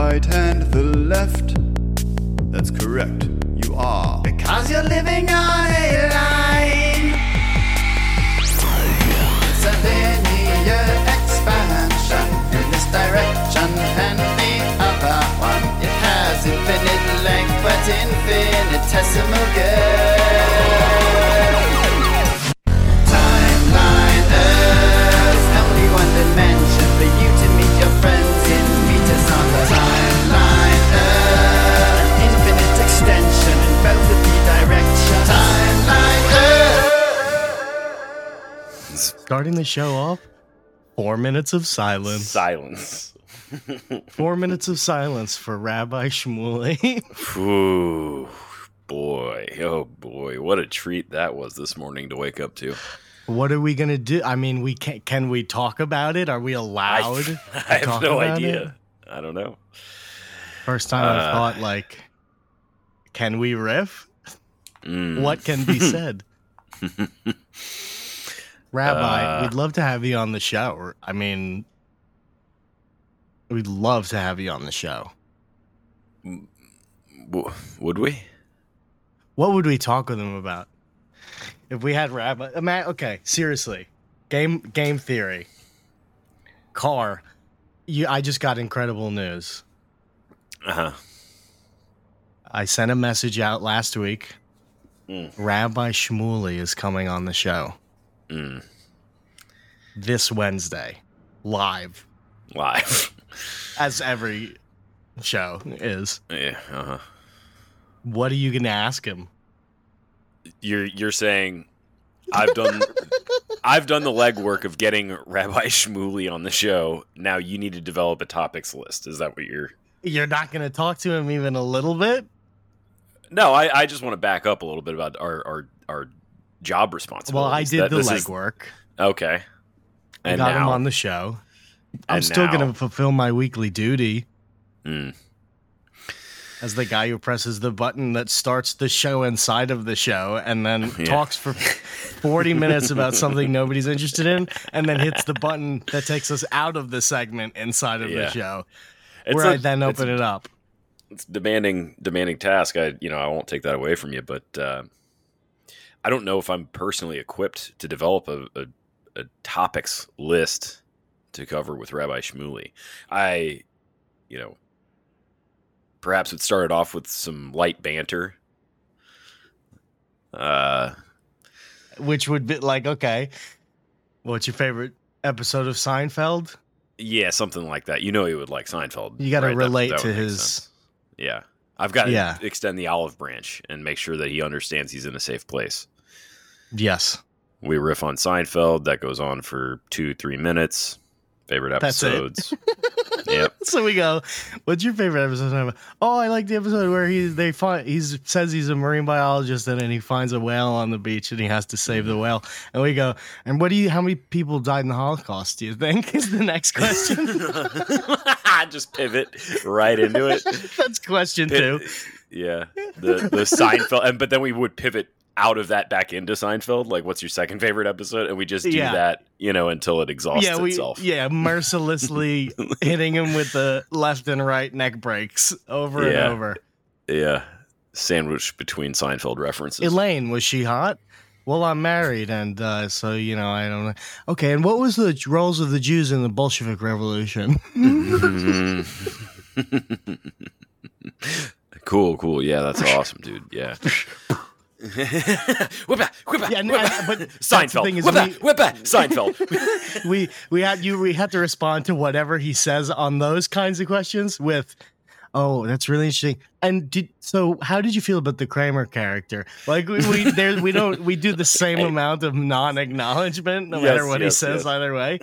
right and the left. That's correct, you are. Because you're living on a line. It's a linear expansion in this direction and the other one. It has infinite length but infinitesimal girth. Timeline Earth, only one dimension for you to meet your friends in meters on the timeline Earth. Infinite extension in both of the directions. Timeline Earth. Starting the show off, 4 minutes of silence. 4 minutes of silence for Rabbi Shmuley. Ooh, boy. Oh, boy. What a treat that was this morning to wake up to. What are we going to do? I mean, can we talk about it? Are we allowed I to have talk no about idea. it? I don't know. First time I thought, like, can we riff? What can be said? Rabbi, we'd love to have you on the show. I mean, we'd love to have you on the show. Would we? What would we talk with him about? If we had Rabbi... Okay, seriously. Game theory. Car. I just got incredible news. Uh-huh. I sent a message out last week. Rabbi Shmuley is coming on the show. This Wednesday. Live. As every show is. Yeah, uh-huh. What are you going to ask him? You're saying I've done the legwork of getting Rabbi Shmuley on the show. Now you need to develop a topics list. Is that what you're... You're not going to talk to him even a little bit? No, I just want to back up a little bit about our job responsibilities. Well, I did the legwork. Okay. I got him on the show. I'm still going to fulfill my weekly duty. As the guy who presses the button that starts the show inside of the show and then talks for 40 minutes about something nobody's interested in and then hits the button that takes us out of the segment inside of the show I then open it up. It's a demanding task. I won't take that away from you, but I don't know if I'm personally equipped to develop a topics list to cover with Rabbi Shmuley. Perhaps it started off with some light banter. Which would be like, okay, what's your favorite episode of Seinfeld? Yeah, something like that. You know he would like Seinfeld. You got to right? relate that to would make his... sense. Yeah. I've got to extend the olive branch and make sure that he understands he's in a safe place. Yes. We riff on Seinfeld. That goes on for 2-3 minutes. Favorite episodes. Yep. So we go, what's your favorite episode? Oh, I like the episode where he says he's a marine biologist and then he finds a whale on the beach and he has to save the whale. And we go, and how many people died in the Holocaust, do you think? Is the next question. Just pivot right into it. That's question 2. Yeah. The Seinfeld. But then we would pivot out of that back into Seinfeld. Like, what's your second favorite episode? And we just do that, until it exhausts itself. Yeah, mercilessly hitting him with the left and right neck breaks over and over. Yeah. Sandwiched between Seinfeld references. Elaine, was she hot? Well, I'm married, and so, I don't know. Okay, and what was the roles of the Jews in the Bolshevik Revolution? Cool. Yeah, that's awesome, dude. Yeah. Whip back. Yeah, but Seinfeld. Whip back. Seinfeld. we had to respond to whatever he says on those kinds of questions with, oh, that's really interesting. And so how did you feel about the Kramer character? Like we do the same amount of non-acknowledgement no matter what he says either way.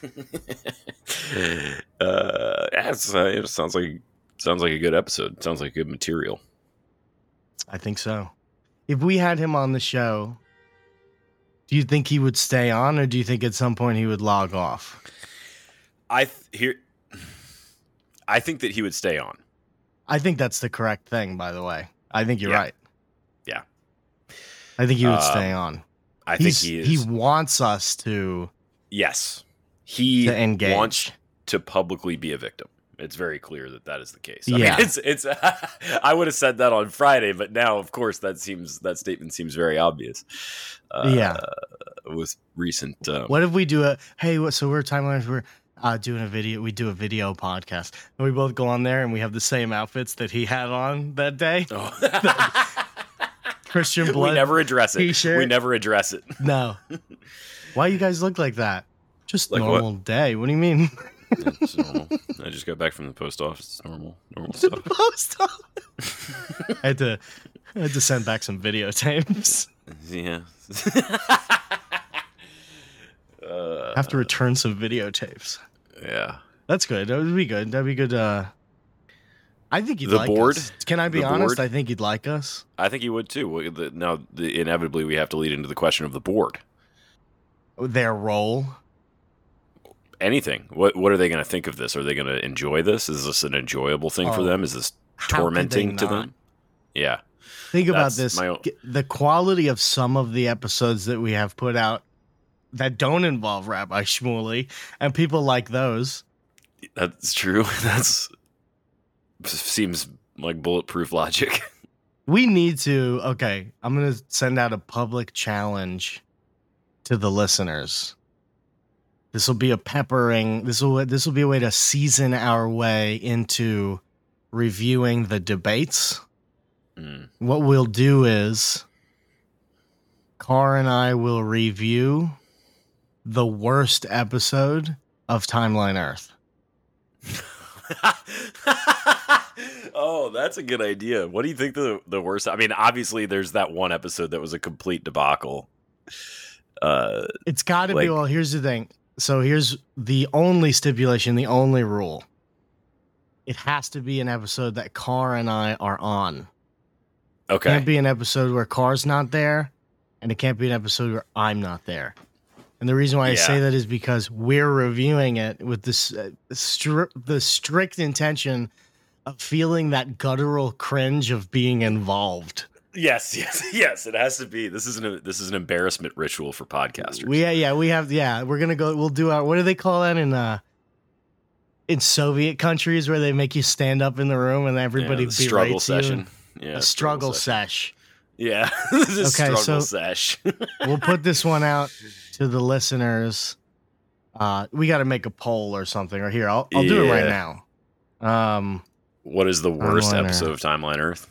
It sounds like a good episode. Sounds like good material. I think so. If we had him on the show, do you think he would stay on, or do you think at some point he would log off? I think that he would stay on. I think that's the correct thing, by the way. I think you're right. Yeah. I think he would stay on. I think he is. He wants us to... Yes. He to engage. wants to publicly be a victim. It's very clear that is the case. Yeah. I mean, it's. I would have said that on Friday, but now, of course, that statement seems very obvious. With recent. What if we do so we're timelines. We're doing a video. We do a video podcast, and we both go on there, and we have the same outfits that he had on that day. Oh. Christian Blood. We never address it. T-shirt. We never address it. No. Why you guys look like that? Just Like normal day. What do you mean? It's normal. I just got back from the post office. It's normal stuff. Post office. I had to send back some videotapes. Yeah. I have to return some videotapes. Yeah. That's good. That would be good. That'd be good. I think you'd The like board? us. Can I be The honest? board? I think you'd like us. I think you would too. Now, inevitably, we have to lead into the question of the board. Their role. Anything. What are they going to think of this? Are they going to enjoy this? Is this an enjoyable thing for them? Is this How could tormenting they to not? them? Yeah. Think about That's this. my own- The quality of some of the episodes that we have put out that don't involve Rabbi Shmuley, and people like those. That's true. That's seems like bulletproof logic. We need to. Okay, I'm going to send out a public challenge to the listeners. This will be a peppering. This will be a way to season our way into reviewing the debates. What we'll do is Carr and I will review the worst episode of Timeline Earth. Oh, that's a good idea. What do you think the worst? I mean, obviously, there's that one episode that was a complete debacle. It's got to be. Like- Well, here's the thing. So here's the only stipulation, the only rule. It has to be an episode that Carr and I are on. It Okay. can't be an episode where Carr's not there, and it can't be an episode where I'm not there. And the reason why I say Yeah. that is because we're reviewing it with this the strict intention of feeling that guttural cringe of being involved. Yes. It has to be. This is an embarrassment ritual for podcasters. We're gonna go. We'll do our. What do they call that in Soviet countries where they make you stand up in the room and everybody the struggle berates you? session. Yeah, A struggle sesh. Yeah, the Okay, struggle so- sesh. We'll put this one out to the listeners. We got to make a poll or something. Or here, I'll do it right now. What is the worst Timeline episode of Timeline Earth?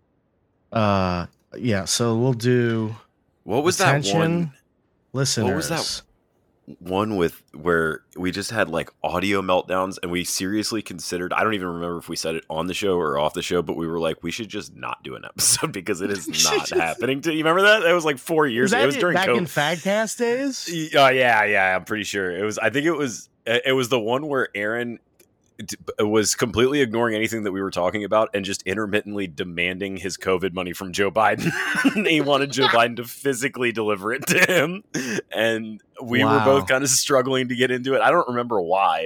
Yeah. So we'll do. What was that attention, one? listeners? What was that one with where we just had like audio meltdowns and we seriously considered, I don't even remember if we said it on the show or off the show, but we were like, we should just not do an episode because it is not happening. You remember that? It was like 4 years ago. It was during back COVID. in Fagcast days? Yeah, I'm pretty sure. I think it was the one where Aaron was completely ignoring anything that we were talking about and just intermittently demanding his COVID money from Joe Biden. He wanted Joe Biden to physically deliver it to him. And we were both kind of struggling to get into it. I don't remember why.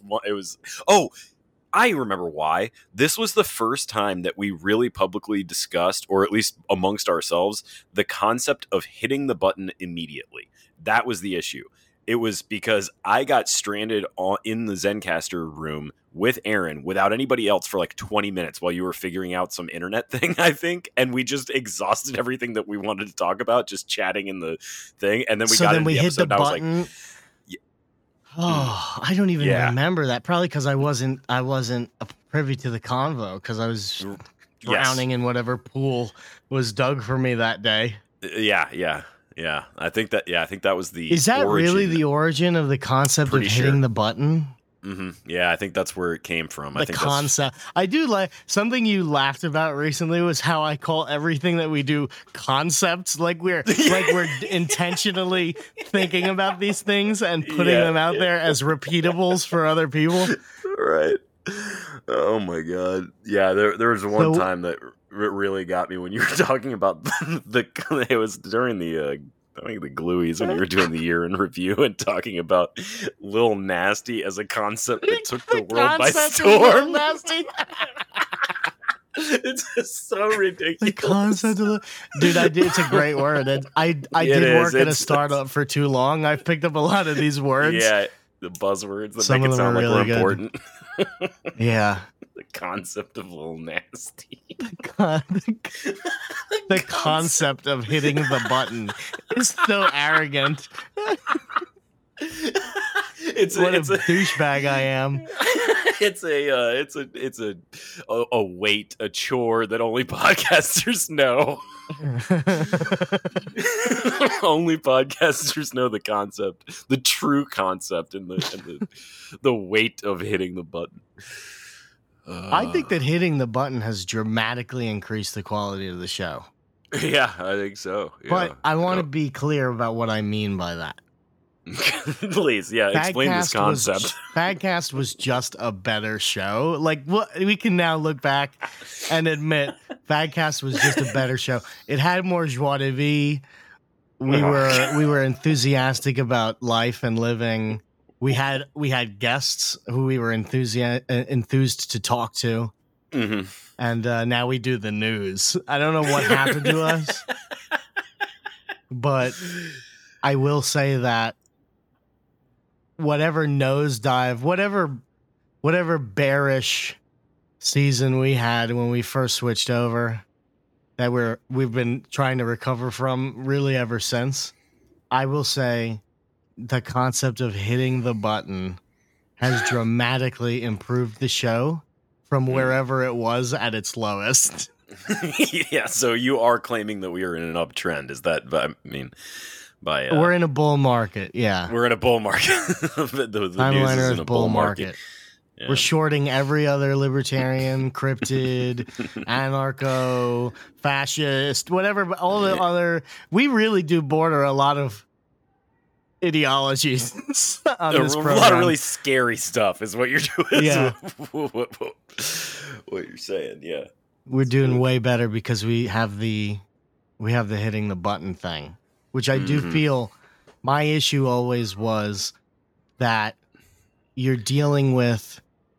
I remember why. This was the first time that we really publicly discussed, or at least amongst ourselves, the concept of hitting the button immediately. That was the issue. It was because I got stranded in the Zencaster room with Aaron without anybody else for like 20 minutes while you were figuring out some internet thing, I think. And we just exhausted everything that we wanted to talk about, just chatting in the thing. And then we hit the and I was like, button. Oh, I don't even remember that. Probably because I wasn't privy to the convo because I was drowning in whatever pool was dug for me that day. Yeah. I think that was the. Is that origin. really the origin of the concept Pretty of hitting sure. the button? Mm-hmm. Yeah, I think that's where it came from. I think Concept. I do like something you laughed about recently was how I call everything that we do concepts. Like we're intentionally thinking about these things and putting them out there as repeatables for other people. Right. Oh my god. Yeah, there was one time that really got me when you were talking about it was during the I think the Glueies when you were doing the year in review and talking about Lil Nasty as a concept that took the world by storm. Nasty. It's just so ridiculous. The concept of it's a great word. And I did work at a startup for too long. I've picked up a lot of these words. Yeah, the buzzwords that Some make of it them sound are like really we're good. important. Yeah. The concept of Lil Nasty. The concept of hitting the button is so arrogant. It's What a a douchebag I am. it's a weight, a chore that only podcasters know. Only podcasters know the concept, the true concept, and the weight of hitting the button. I think that hitting the button has dramatically increased the quality of the show. Yeah, I think so. Yeah. But I want to be clear about what I mean by that. Please, yeah, explain this concept. Fagcast was just a better show. Like, we can now look back and admit Fagcast was just a better show. It had more joie de vivre. We were enthusiastic about life and living. We had guests who we were enthused to talk to. Mm-hmm. And now we do the news. I don't know what happened to us, but I will say that whatever nosedive, whatever bearish season we had when we first switched over, that we've been trying to recover from really ever since, I will say the concept of hitting the button has dramatically improved the show from wherever it was at its lowest. Yeah, so you are claiming that we are in an uptrend. Is that, I mean, we're in a bull market, yeah. We're in a bull market. the Timeliner is is in a bull market. Yeah. We're shorting every other libertarian, cryptid, anarcho, fascist, whatever, all the other. We really do border a lot of ideologies on this program. A lot of really scary stuff is what you're doing. Yeah. What you're saying, yeah. We're doing way better because we have the hitting the button thing, which I do feel my issue always was that you're dealing with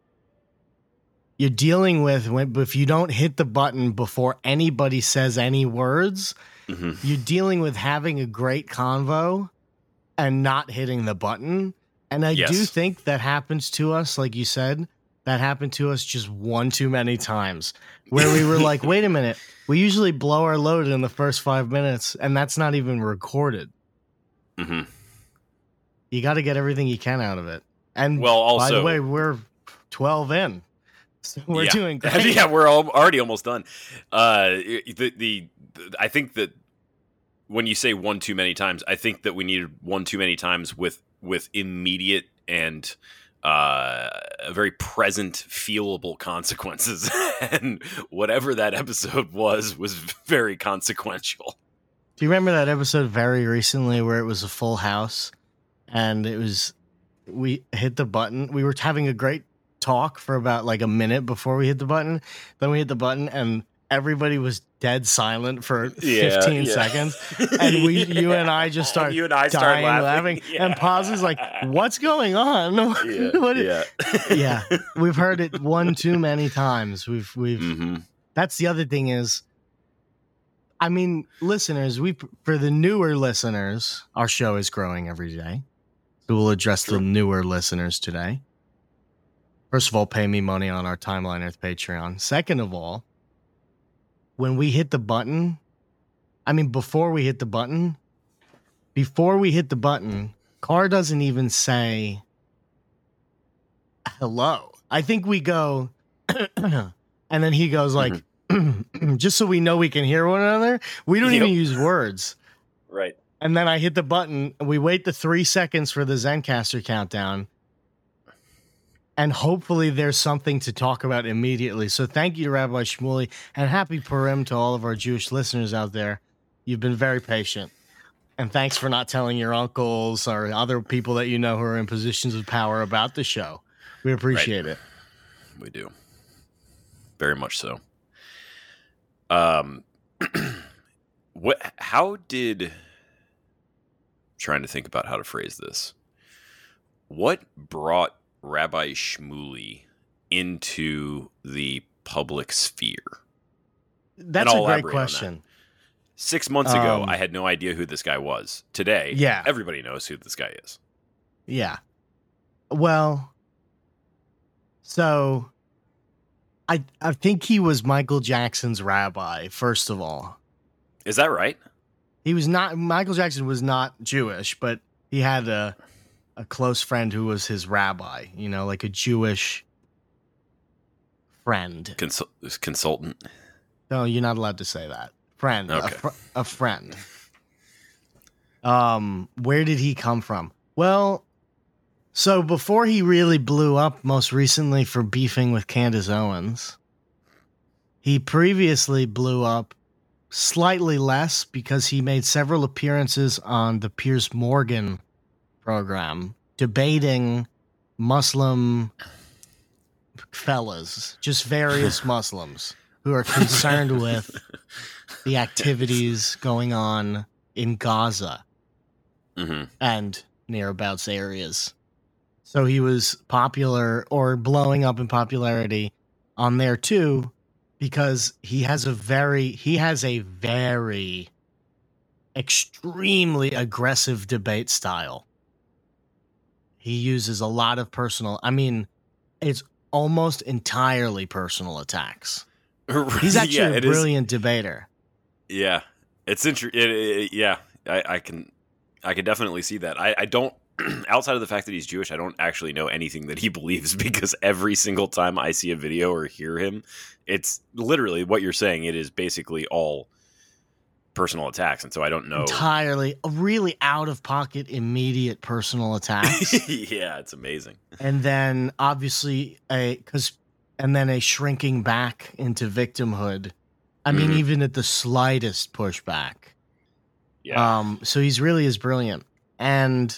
if you don't hit the button before anybody says any words, you're dealing with having a great convo and not hitting the button. And I do think that happens to us, like you said, that happened to us just one too many times where we were like, wait a minute, we usually blow our load in the first 5 minutes and that's not even recorded. Mm-hmm. You got to get everything you can out of it. And also, by the way, we're 12 in. So we're doing great. Yeah, we're already almost done. I think that when you say one too many times, I think that we needed one too many times with immediate and very present, feelable consequences. And whatever that episode was very consequential. Do you remember that episode very recently where it was a full house and we hit the button? We were having a great talk for about like a minute before we hit the button. Then we hit the button and everybody was dead silent for 15 seconds. And you and I just start dying laughing. Yeah. And Paz is like, what's going on? Yeah. We've heard it one too many times. We've That's the other thing is, I mean, listeners, for the newer listeners, our show is growing every day. So we'll address the newer listeners today. First of all, pay me money on our Timeline Earth Patreon. Second of all, when we hit the button, before we hit the button, Carr doesn't even say hello. I think we go, and then he goes like, just so we know we can hear one another. We don't even use words. Right. And then I hit the button. We wait the 3 seconds for the Zencastr countdown. And hopefully there's something to talk about immediately. So thank you to Rabbi Shmuley and happy Purim to all of our Jewish listeners out there. You've been very patient. And thanks for not telling your uncles or other people that you know who are in positions of power about the show. We appreciate it. We do. Very much so. Trying to think about how to phrase this. What brought Rabbi Shmuley into the public sphere? That's a great question. 6 months ago, I had no idea who this guy was. Today, everybody knows who this guy is. Yeah. Well, So I think he was Michael Jackson's rabbi, first of all. Is that right? He was not, Michael Jackson was not Jewish, but he had a close friend who was his rabbi, you know, like a Jewish friend. Consultant. No, you're not allowed to say that. Friend. Okay. A friend. Where did he come from? Well, so before he really blew up most recently for beefing with Candace Owens, he previously blew up slightly less because he made several appearances on the Piers Morgan program debating Muslim fellas, just various Muslims who are concerned with the activities going on in Gaza and nearabouts areas. So he was popular or blowing up in popularity on there too, because he has a very extremely aggressive debate style. He uses a lot of it's almost entirely personal attacks. He's actually a brilliant debater. Yeah, it's interesting. Yeah, I can definitely see that. I don't, outside of the fact that he's Jewish, I don't actually know anything that he believes, because every single time I see a video or hear him, it's literally what you're saying. It is basically all personal attacks, and so I don't know entirely, really out of pocket, immediate personal attacks. Yeah, it's amazing. And then obviously a shrinking back into victimhood. I mean, even at the slightest pushback. Yeah. So he's really is brilliant. And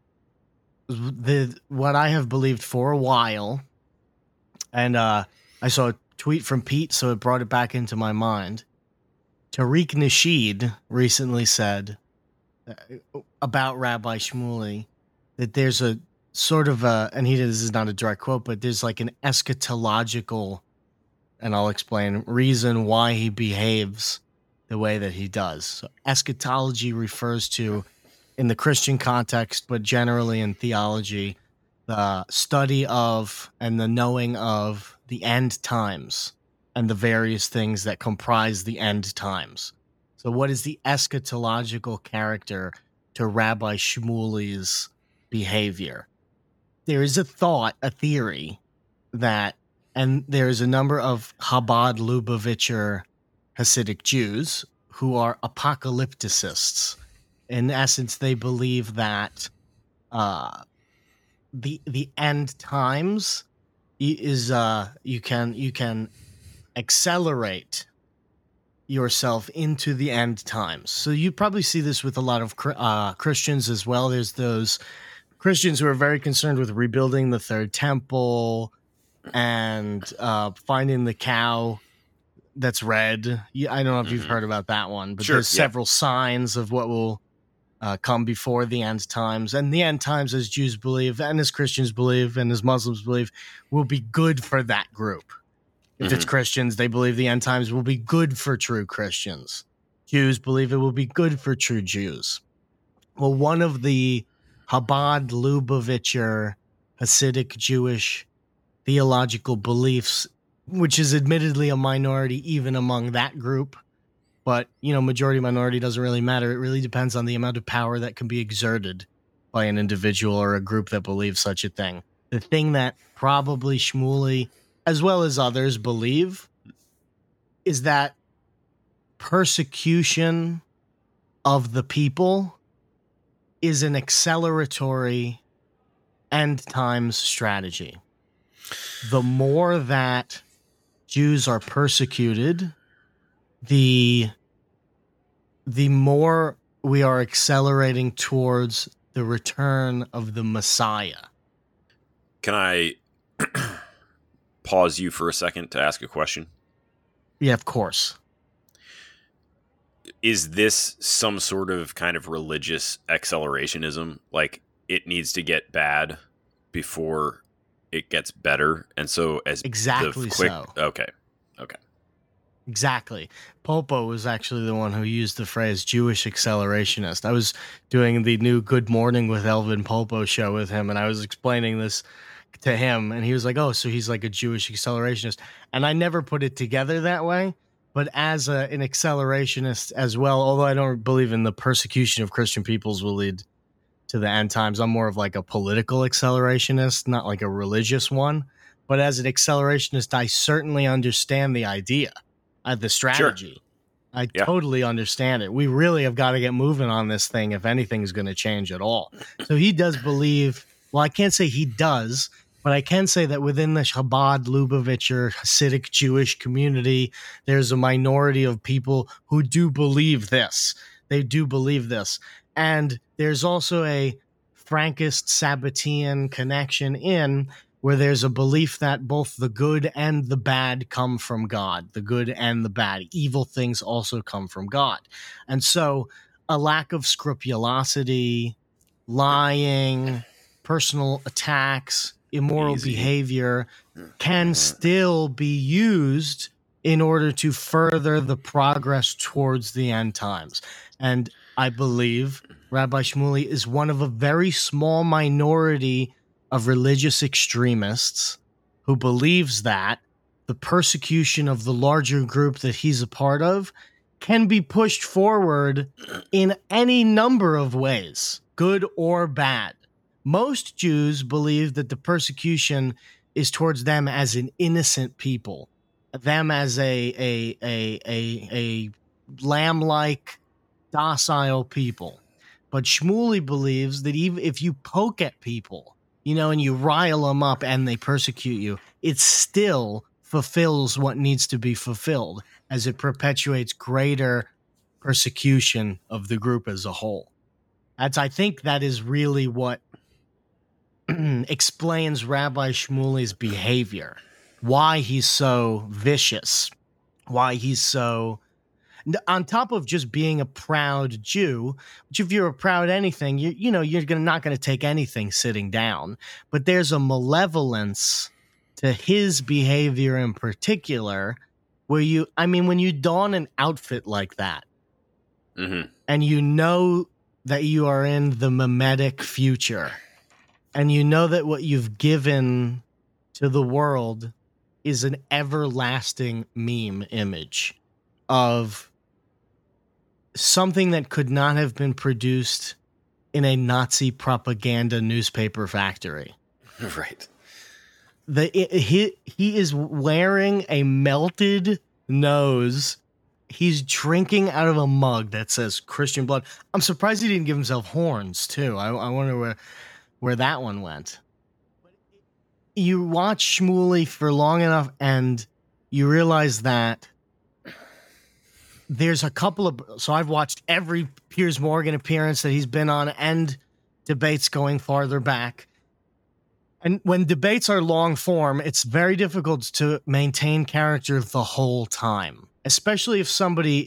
what I have believed for a while, and I saw a tweet from Pete, so it brought it back into my mind. Tariq Nasheed recently said about Rabbi Shmuley that there's a sort of this is not a direct quote, but there's like an eschatological, and I'll explain, reason why he behaves the way that he does. So eschatology refers to, in the Christian context, but generally in theology, the study of and the knowing of the end times and the various things that comprise the end times. So what is the eschatological character to Rabbi Shmuley's behavior? There is a theory that, and there's a number of Chabad Lubavitcher Hasidic Jews who are apocalypticists. In essence, they believe that the end times is you can accelerate yourself into the end times. So you probably see this with a lot of Christians as well. There's those Christians who are very concerned with rebuilding the third temple and finding the cow that's red. I don't know if you've heard about that one, but there's several signs of what will come before the end times. And the end times, as Jews believe, and as Christians believe, and as Muslims believe, will be good for that group. If it's Christians, they believe the end times will be good for true Christians. Jews believe it will be good for true Jews. Well, one of the Chabad Lubavitcher Hasidic Jewish theological beliefs, which is admittedly a minority even among that group, but, majority minority doesn't really matter. It really depends on the amount of power that can be exerted by an individual or a group that believes such a thing. The thing that probably Shmuley, as well as others, believe is that persecution of the people is an acceleratory end times strategy. The more that Jews are persecuted, the more we are accelerating towards the return of the Messiah. Can I pause you for a second to ask a question? Yeah, of course. Is this some sort of kind of religious accelerationism? Like, it needs to get bad before it gets better, and so as exactly so. Okay. Exactly. Popo was actually the one who used the phrase Jewish accelerationist. I was doing the new Good Morning with Elvin Popo show with him, and I was explaining this back to him, and he was like, oh, so he's like a Jewish accelerationist. And I never put it together that way. But as an accelerationist as well, although I don't believe in the persecution of Christian peoples will lead to the end times, I'm more of like a political accelerationist, not like a religious one. But as an accelerationist, I certainly understand the idea, the strategy. Sure. I totally understand it. We really have got to get moving on this thing if anything's going to change at all. So he does believe, well, I can't say he does, but I can say that within the Chabad, Lubavitcher, Hasidic Jewish community, there's a minority of people who do believe this. They do believe this. And there's also a Frankist Sabbatean connection in where there's a belief that both the good and the bad come from God. The good and the bad. Evil things also come from God. And so a lack of scrupulosity, lying, personal attacks, immoral behavior can still be used in order to further the progress towards the end times. And I believe Rabbi Shmuley is one of a very small minority of religious extremists who believes that the persecution of the larger group that he's a part of can be pushed forward in any number of ways, good or bad. Most Jews believe that the persecution is towards them as an innocent people, them as a lamb-like, docile people. But Shmuley believes that even if you poke at people, and you rile them up and they persecute you, it still fulfills what needs to be fulfilled as it perpetuates greater persecution of the group as a whole. I think that is really what explains Rabbi Shmuley's behavior, why he's so vicious, why he's so... On top of just being a proud Jew, which if you're a proud anything, you're not going to take anything sitting down. But there's a malevolence to his behavior in particular, where when you don an outfit like that, and you know that you are in the mimetic future, and you know that what you've given to the world is an everlasting meme image of something that could not have been produced in a Nazi propaganda newspaper factory. Right. He is wearing a melted nose. He's drinking out of a mug that says Christian blood. I'm surprised he didn't give himself horns, too. I wonder where that one went. You watch Shmuley for long enough and you realize that there's a couple of... So I've watched every Piers Morgan appearance that he's been on and debates going farther back. And when debates are long form, it's very difficult to maintain character the whole time, especially if somebody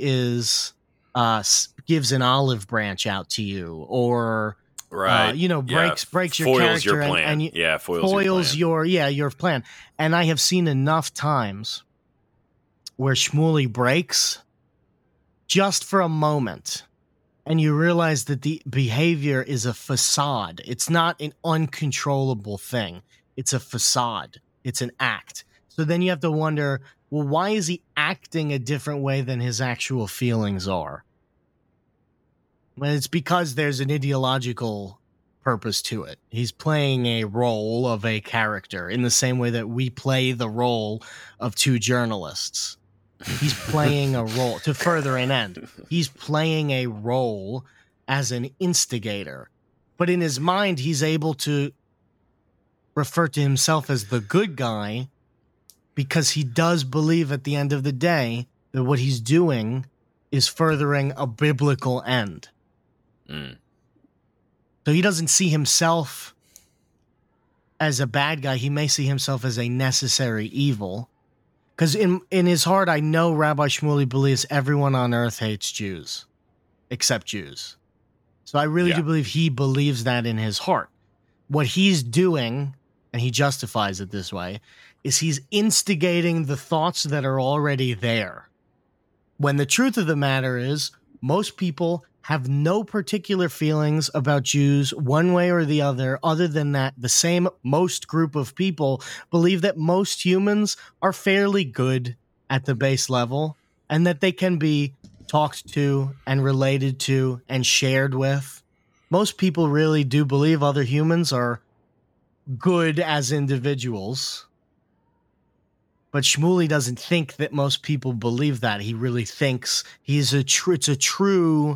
gives an olive branch out to you or... Right. Breaks your foils character your plan. and foils your plan. And I have seen enough times where Shmuley breaks just for a moment, and you realize that the behavior is a facade. It's not an uncontrollable thing. It's a facade. It's an act. So then you have to wonder, well, why is he acting a different way than his actual feelings are? Well, it's because there's an ideological purpose to it. He's playing a role of a character in the same way that we play the role of two journalists. He's playing a role to further an end. He's playing a role as an instigator. But in his mind, he's able to refer to himself as the good guy because he does believe at the end of the day that what he's doing is furthering a biblical end. So he doesn't see himself as a bad guy. He may see himself as a necessary evil. Because in his heart, I know Rabbi Shmuley believes everyone on earth hates Jews, except Jews. So I really do believe he believes that in his heart. What he's doing, and he justifies it this way, is he's instigating the thoughts that are already there. When the truth of the matter is, most people have no particular feelings about Jews one way or the other than that the same most group of people believe that most humans are fairly good at the base level and that they can be talked to and related to and shared with. Most people really do believe other humans are good as individuals. But Shmuley doesn't think that most people believe that. He really thinks it's a true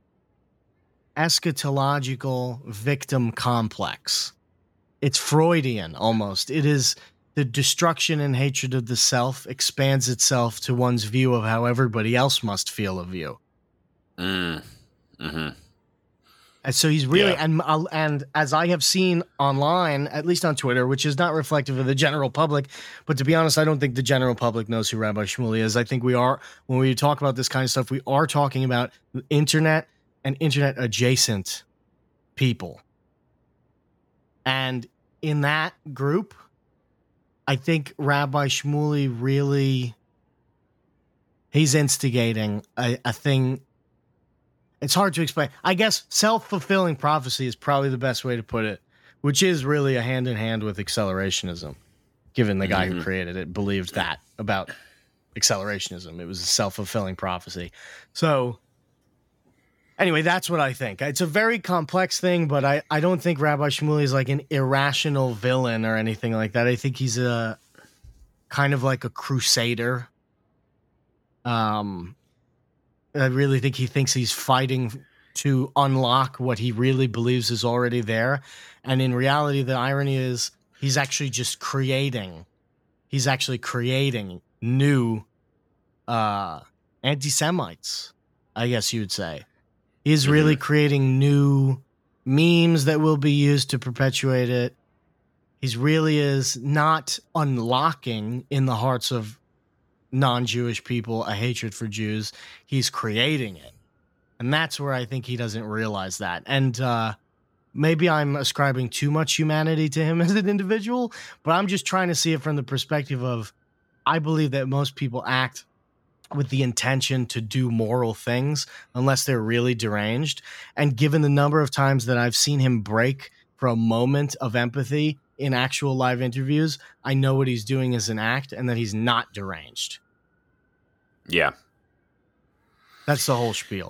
eschatological victim complex. It's Freudian almost. It is the destruction and hatred of the self expands itself to one's view of how everybody else must feel of you. Mm-hmm. And so he's really, and as I have seen online, at least on Twitter, which is not reflective of the general public, but to be honest, I don't think the general public knows who Rabbi Shmuley is. I think we are, when we talk about this kind of stuff, we are talking about the internet and internet adjacent people. And in that group, I think Rabbi Shmuley really, he's instigating a thing. It's hard to explain. I guess self-fulfilling prophecy is probably the best way to put it, which is really a hand-in-hand with accelerationism, given the guy who created it believed that about accelerationism. It was a self-fulfilling prophecy. So anyway, that's what I think. It's a very complex thing, but I don't think Rabbi Shmuley is like an irrational villain or anything like that. I think he's a kind of like a crusader. I really think he thinks he's fighting to unlock what he really believes is already there. And in reality, the irony is he's actually just creating. He's actually creating new anti-Semites, I guess you would say. He's really creating new memes that will be used to perpetuate it. He's really is not unlocking in the hearts of non-Jewish people a hatred for Jews. He's creating it. And that's where I think he doesn't realize that. And maybe I'm ascribing too much humanity to him as an individual, but I'm just trying to see it from the perspective of, I believe that most people act with the intention to do moral things unless they're really deranged. And given the number of times that I've seen him break for a moment of empathy in actual live interviews, I know what he's doing is an act and that he's not deranged. Yeah. That's the whole spiel.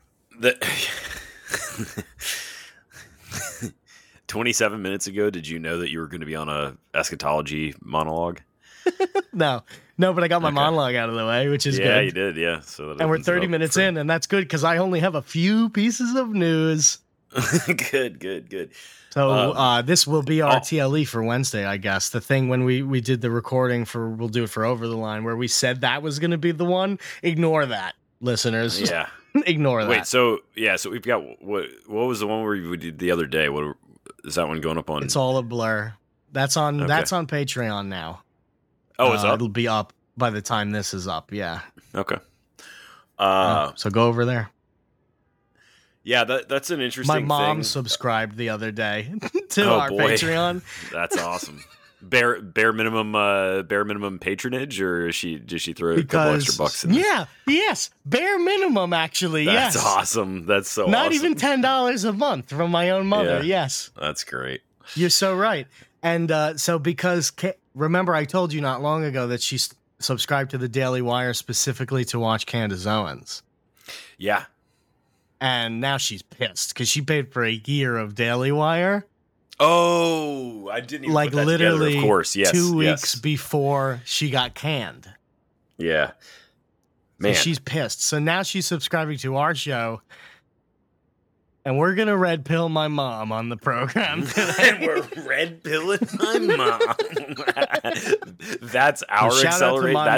27 minutes ago, did you know that you were going to be on a eschatology monologue? No, but I got my monologue out of the way, which is good. Yeah, you did, yeah. So and we're 30 minutes in, and that's good because I only have a few pieces of news. Good. So this will be our TLE for Wednesday, I guess. The thing when we did the recording we'll do it for Over the Line, where we said that was going to be the one. Ignore that, listeners. Yeah. Ignore that. Wait, so we've got, what was the one where we did the other day? What is that one going up on? It's all a blur. That's on Patreon now. Oh, it's up? It'll be up by the time this is up, yeah. Okay. So go over there. Yeah, that's an interesting thing. My mom subscribed the other day to our Patreon. That's awesome. Bare minimum patronage, or does she throw a couple extra bucks in there? Yeah, yes, bare minimum actually. That's yes, awesome. That's so not awesome. even $10 a month from my own mother. Yeah, yes, that's great. You're so right. And so because remember I told you not long ago that she subscribed to the Daily Wire specifically to watch Candace Owens. Yeah. And now she's pissed because she paid for a year of Daily Wire. Oh, I didn't even put that literally together. Of course, yes. 2 weeks before she got canned. Yeah. Man. So she's pissed. So now she's subscribing to our show. And we're going to red pill my mom on the program today. And we're red pilling my mom. That's our shout accelerate. Out to my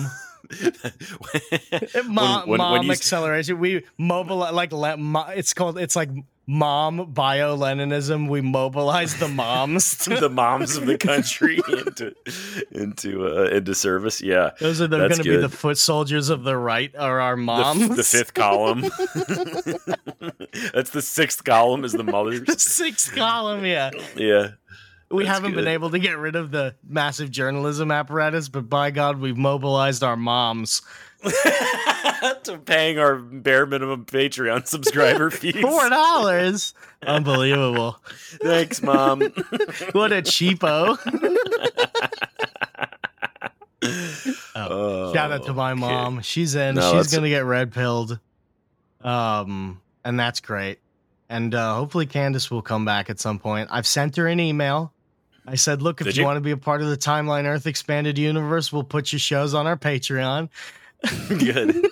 mom. Mom acceleration. We mobilize it's like mom bio-Leninism. We mobilize the moms, the moms of the country into service. Yeah, those are going to be the foot soldiers of the right, are our moms. The fifth column. That's the sixth column. Is the mothers. The sixth column. Yeah. Yeah. We That's haven't good. been able to get rid of the massive journalism apparatus, but by God, we've mobilized our moms. To paying our bare minimum Patreon subscriber fees. $4. Unbelievable. Thanks, Mom. What a cheapo. Shout out to my mom. She's in. No, She's that's- gonna get red pilled. And that's great. And hopefully Candace will come back at some point. I've sent her an email. I said, look, if Did you you? want to be a part of the Timeline Earth Expanded Universe, we'll put your shows on our Patreon. Good.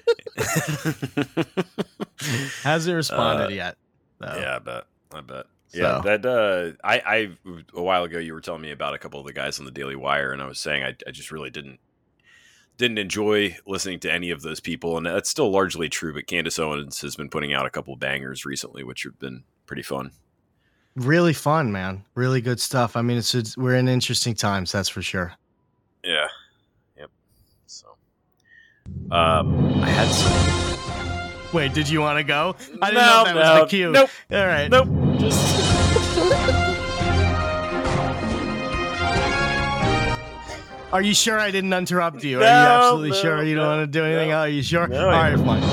Hasn't responded yet. Though. Yeah, I bet. Yeah, So. that I a while ago you were telling me about a couple of the guys on the Daily Wire, and I was saying I just really didn't enjoy listening to any of those people, and that's still largely true. But Candace Owens has been putting out a couple of bangers recently, which have been pretty fun. Really fun, man. Really good stuff. I mean, we're in interesting times, that's for sure. Yeah. Yep. So, I had some. Wait, did you want to go? I didn't know if that was the cue. Nope. All right. Nope. Just. Are you sure I didn't interrupt you? Are No, you absolutely no, sure you don't no, want to do anything? no. Are you sure? No, All I- right, fine.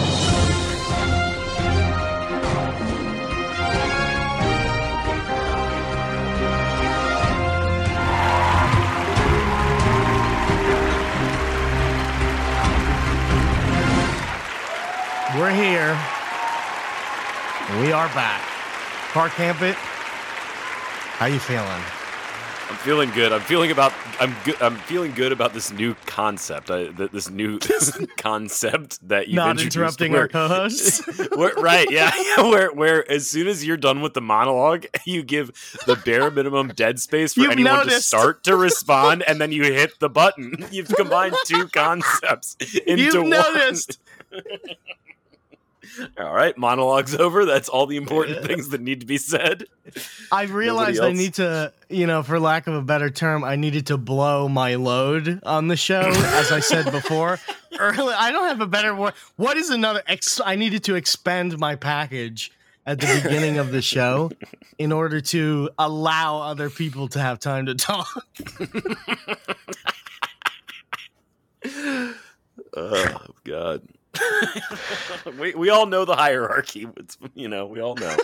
We're here. We are back. Clark Hampett, how you feeling? I'm feeling good. I'm feeling good about this new concept. This new concept that you've Not introduced. interrupting our co-hosts. Right? Yeah. Where as soon as you're done with the monologue, you give the bare minimum dead space for You've anyone to noticed. start to respond, and then you hit the button. You've combined two concepts into You've one. noticed. All right, monologue's over. That's all the important things that need to be said. I realized I else. need to, for lack of a better term, I needed to blow my load on the show, as I said before. Early, I don't have a better word. What is another? I needed to expend my package at the beginning of the show in order to allow other people to have time to talk. Oh God. we all know the hierarchy. We all know.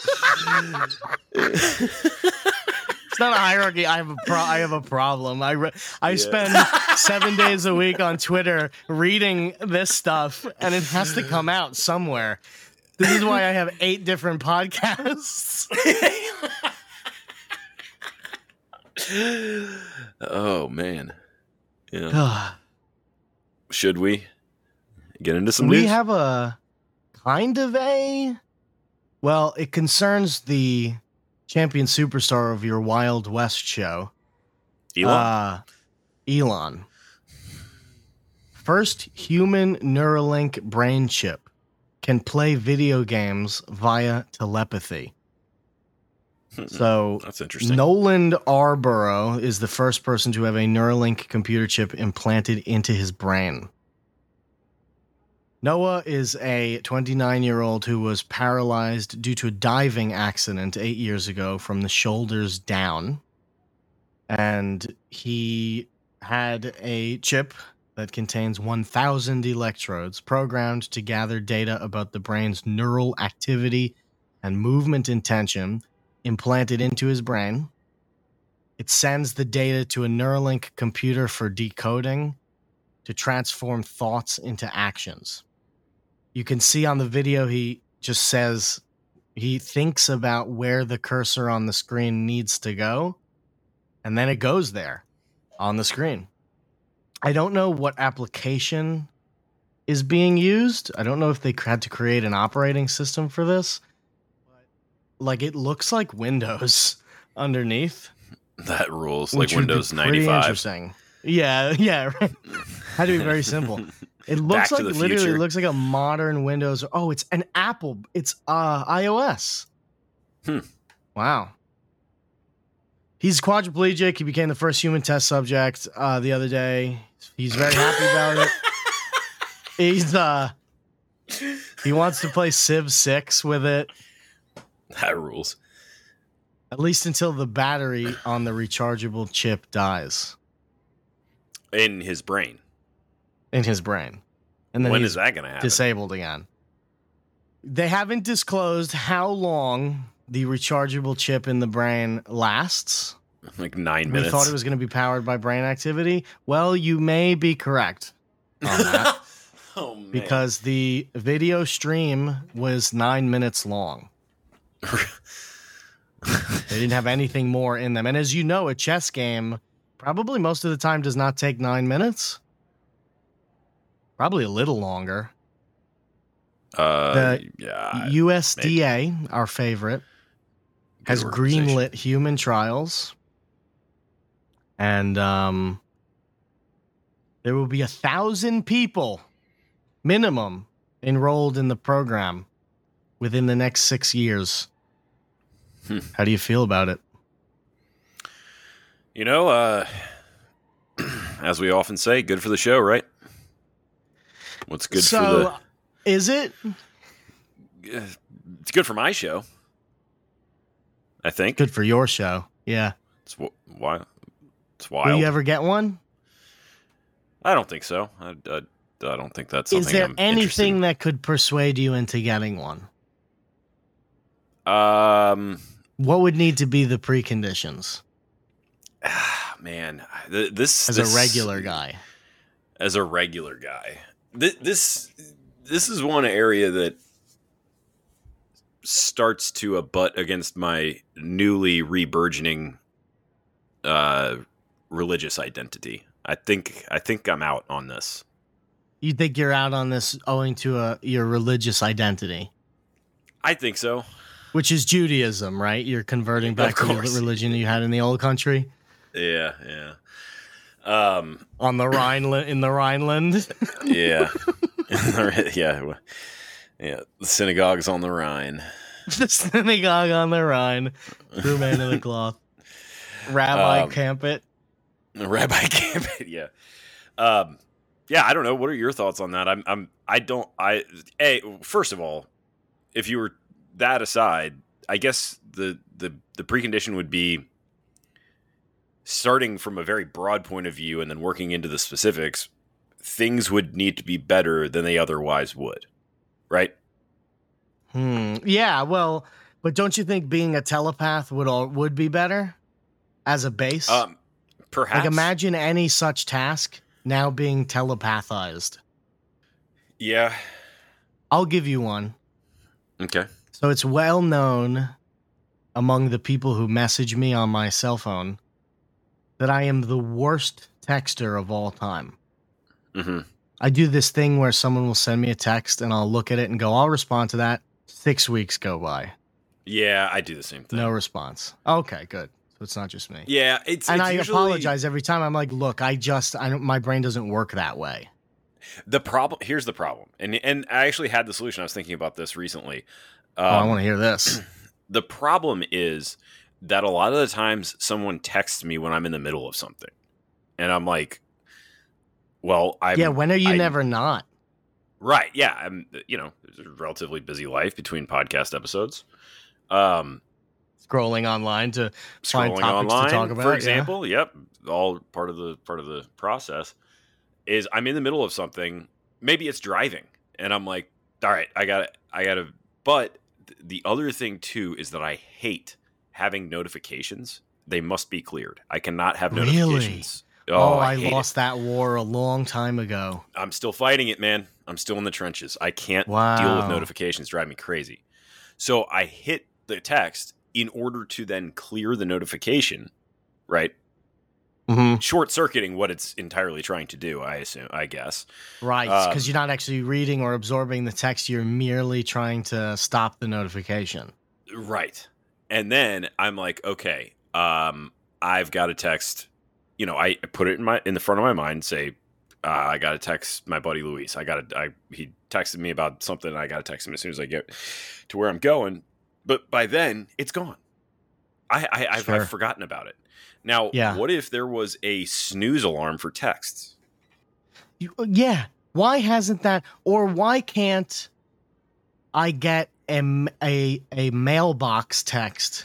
It's not a hierarchy. I have a problem. I spend 7 days a week on Twitter reading this stuff, and it has to come out somewhere. This is why I have 8 different podcasts. Oh man. Yeah. Should we get into some We news? have a kind of a. Well, it concerns the champion superstar of your Wild West show, Elon. Elon. First human Neuralink brain chip can play video games via telepathy. So That's interesting. Nolan Arborough is the first person to have a Neuralink computer chip implanted into his brain. Noah is a 29-year-old who was paralyzed due to a diving accident 8 years ago from the shoulders down. And he had a chip that contains 1,000 electrodes programmed to gather data about the brain's neural activity and movement intention implanted into his brain. It sends the data to a Neuralink computer for decoding to transform thoughts into actions. You can see on the video he just says he thinks about where the cursor on the screen needs to go, and then it goes there on the screen. I don't know what application is being used. I don't know if they had to create an operating system for this. Like, it looks like Windows underneath. That rules. Which Like would be Windows pretty 95. Interesting. Yeah, right. Had to be very simple. It looks Back to like the literally future. looks like a modern Windows. Oh, it's an Apple. It's iOS. Wow. He's quadriplegic. He became the first human test subject the other day. He's very happy about it. He wants to play Civ 6 with it. That rules. At least until the battery on the rechargeable chip dies In his brain. in his brain. And then When he's is that going to happen? disabled again. They haven't disclosed how long the rechargeable chip in the brain lasts. Like 9 We minutes. thought it was going to be powered by brain activity. Well, you may be correct on that Oh, man. because the video stream was 9 minutes long. They didn't have anything more in them. And as you know, a chess game probably most of the time does not take 9 minutes. Probably a little longer. The yeah. USDA, our favorite, has Good organization. greenlit human trials. And there will be 1,000 people minimum enrolled in the program within the next 6 years. How do you feel about it? You know, as we often say, good for the show, right? What's good for is it? it's good for my show. I think. Good for your show. Yeah. It's wild. It's Will wild. you ever get one? I don't think so. I don't think that's Is something there I'm interested anything that could persuade you into getting one? in. What would need to be the preconditions Man, this as a regular guy? As a regular guy, this is one area that starts to abut against my newly reburgeoning religious identity. I think I'm out on this. You think you're out on this owing to your religious identity, I think so. which is Judaism, right? You're converting back to the course. religion you had in the old country Yeah, yeah. on the Rhineland, in the Rhineland. Yeah. Yeah. Yeah. The synagogue's on the Rhine. The synagogue on the Rhine, true man of the cloth, Rabbi Campit. Rabbi Gambit, yeah. Yeah, I don't know. What are your thoughts on that? First of all, if you were that aside, I guess the precondition would be starting from a very broad point of view and then working into the specifics. Things would need to be better than they otherwise would, right? Yeah, well, but don't you think being a telepath would be better as a base? Perhaps. Like imagine any such task now being telepathized. Yeah. I'll give you one. Okay. So it's well known among the people who message me on my cell phone that I am the worst texter of all time. Mm-hmm. I do this thing where someone will send me a text and I'll look at it and go, I'll respond to that. 6 weeks go by. Yeah, I do the same thing. No response. Okay, good. So it's not just me. Yeah, it's I usually, apologize every time. I'm like, look, my brain doesn't work that way. Here's the problem, and I actually had the solution. I was thinking about this recently. I want to hear this. The problem is that a lot of the times someone texts me when I'm in the middle of something, and I'm like, "Well, when are you never not?" Right? Yeah, I'm. There's a relatively busy life between podcast episodes. Scrolling online to find Scrolling topics online, to talk about, for example. Yep, all part of the process. Is I'm in the middle of something. Maybe it's driving, and I'm like, "All right, I got to." But the other thing too is that I hate having notifications. They must be cleared. I cannot have Really? notifications. Oh, I hate lost that war a long time ago. I'm still fighting it, man. I'm still in the trenches. I can't deal Wow. with notifications. Drive me crazy. So I hit the text in order to then clear the notification, right? Mm-hmm. Short-circuiting what it's entirely trying to do, I guess. Right, because you're not actually reading or absorbing the text. You're merely trying to stop the notification. Right. And then I'm like, okay, I've got to text. I put it in the front of my mind, say, I got to text my buddy Luis. He texted me about something, and I got to text him as soon as I get to where I'm going. But by then, it's gone. I've forgotten about it. Now, What if there was a snooze alarm for texts? Yeah. Why hasn't that, or why can't I get a mailbox text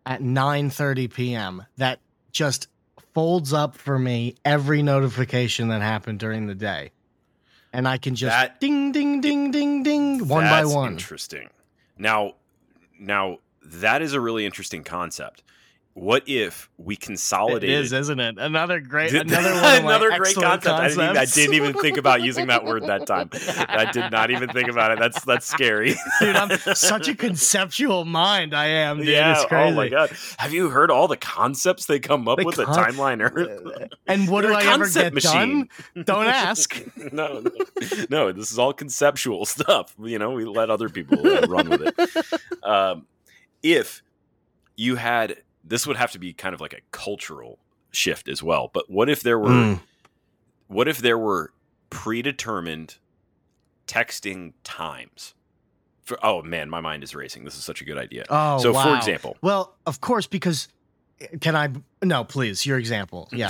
at 9:30 p.m. that just folds up for me every notification that happened during the day. And I can just ding, ding, ding, ding, ding, one by one. Interesting. Now, that is a really interesting concept. What if we consolidated? It is, isn't it? Another great great concept. I didn't even think about using that word that time. I did not even think about it. That's scary. Dude, I'm such a conceptual mind. I am, dude. Yeah, it's crazy. oh my God. Have you heard all the concepts they come up with at Timeline Earth? And what do I ever get done? Don't ask. No, this is all conceptual stuff. We let other people run with it. If you had... This would have to be kind of like a cultural shift as well. But what if there were predetermined texting times? Oh man, my mind is racing. This is such a good idea. Oh, so wow. for example, well, of course, because no, please, your example. Yes.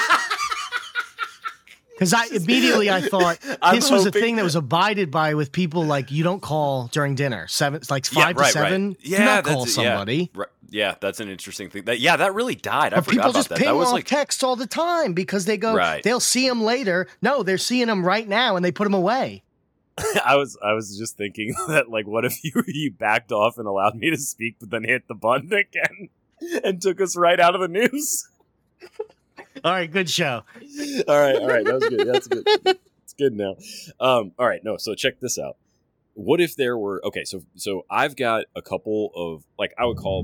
Because I thought this was a thing that was abided by with people like you don't call during dinner. 5 to 7. Right. Do not call somebody. Yeah, that's an interesting thing. That really died. I forgot people about just that. ping That was off texts all the time because they go, they'll see them later. No, they're seeing them right now and they put them away. I was just thinking that what if you backed off and allowed me to speak, but then hit the button again and took us right out of the news. All right, good show. All right, that was good. That's good. It's good now. All right, no. So check this out. What if there were So I've got a couple of I would call.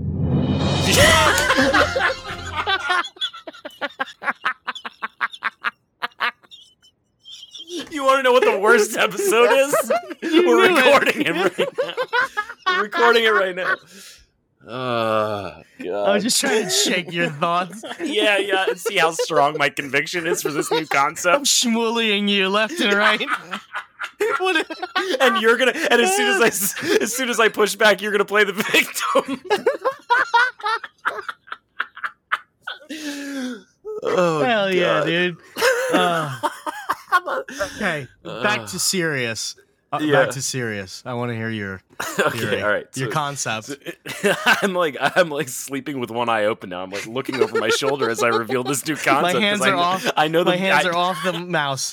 You want to know what the worst episode is? We're recording it right now. We're recording it right now. God. I was just trying to shake your thoughts. Yeah, and see how strong my conviction is for this new concept. I'm schmoolying you left and right. And you're gonna, and as soon as I push back, you're gonna play the victim. Oh, hell yeah, God. dude. Okay, back to serious. Back to serious. I want to hear your okay. All right, your concept. I'm like sleeping with one eye open now. I'm looking over my shoulder as I reveal this new concept. My hands are off. I know my hands are off the mouse.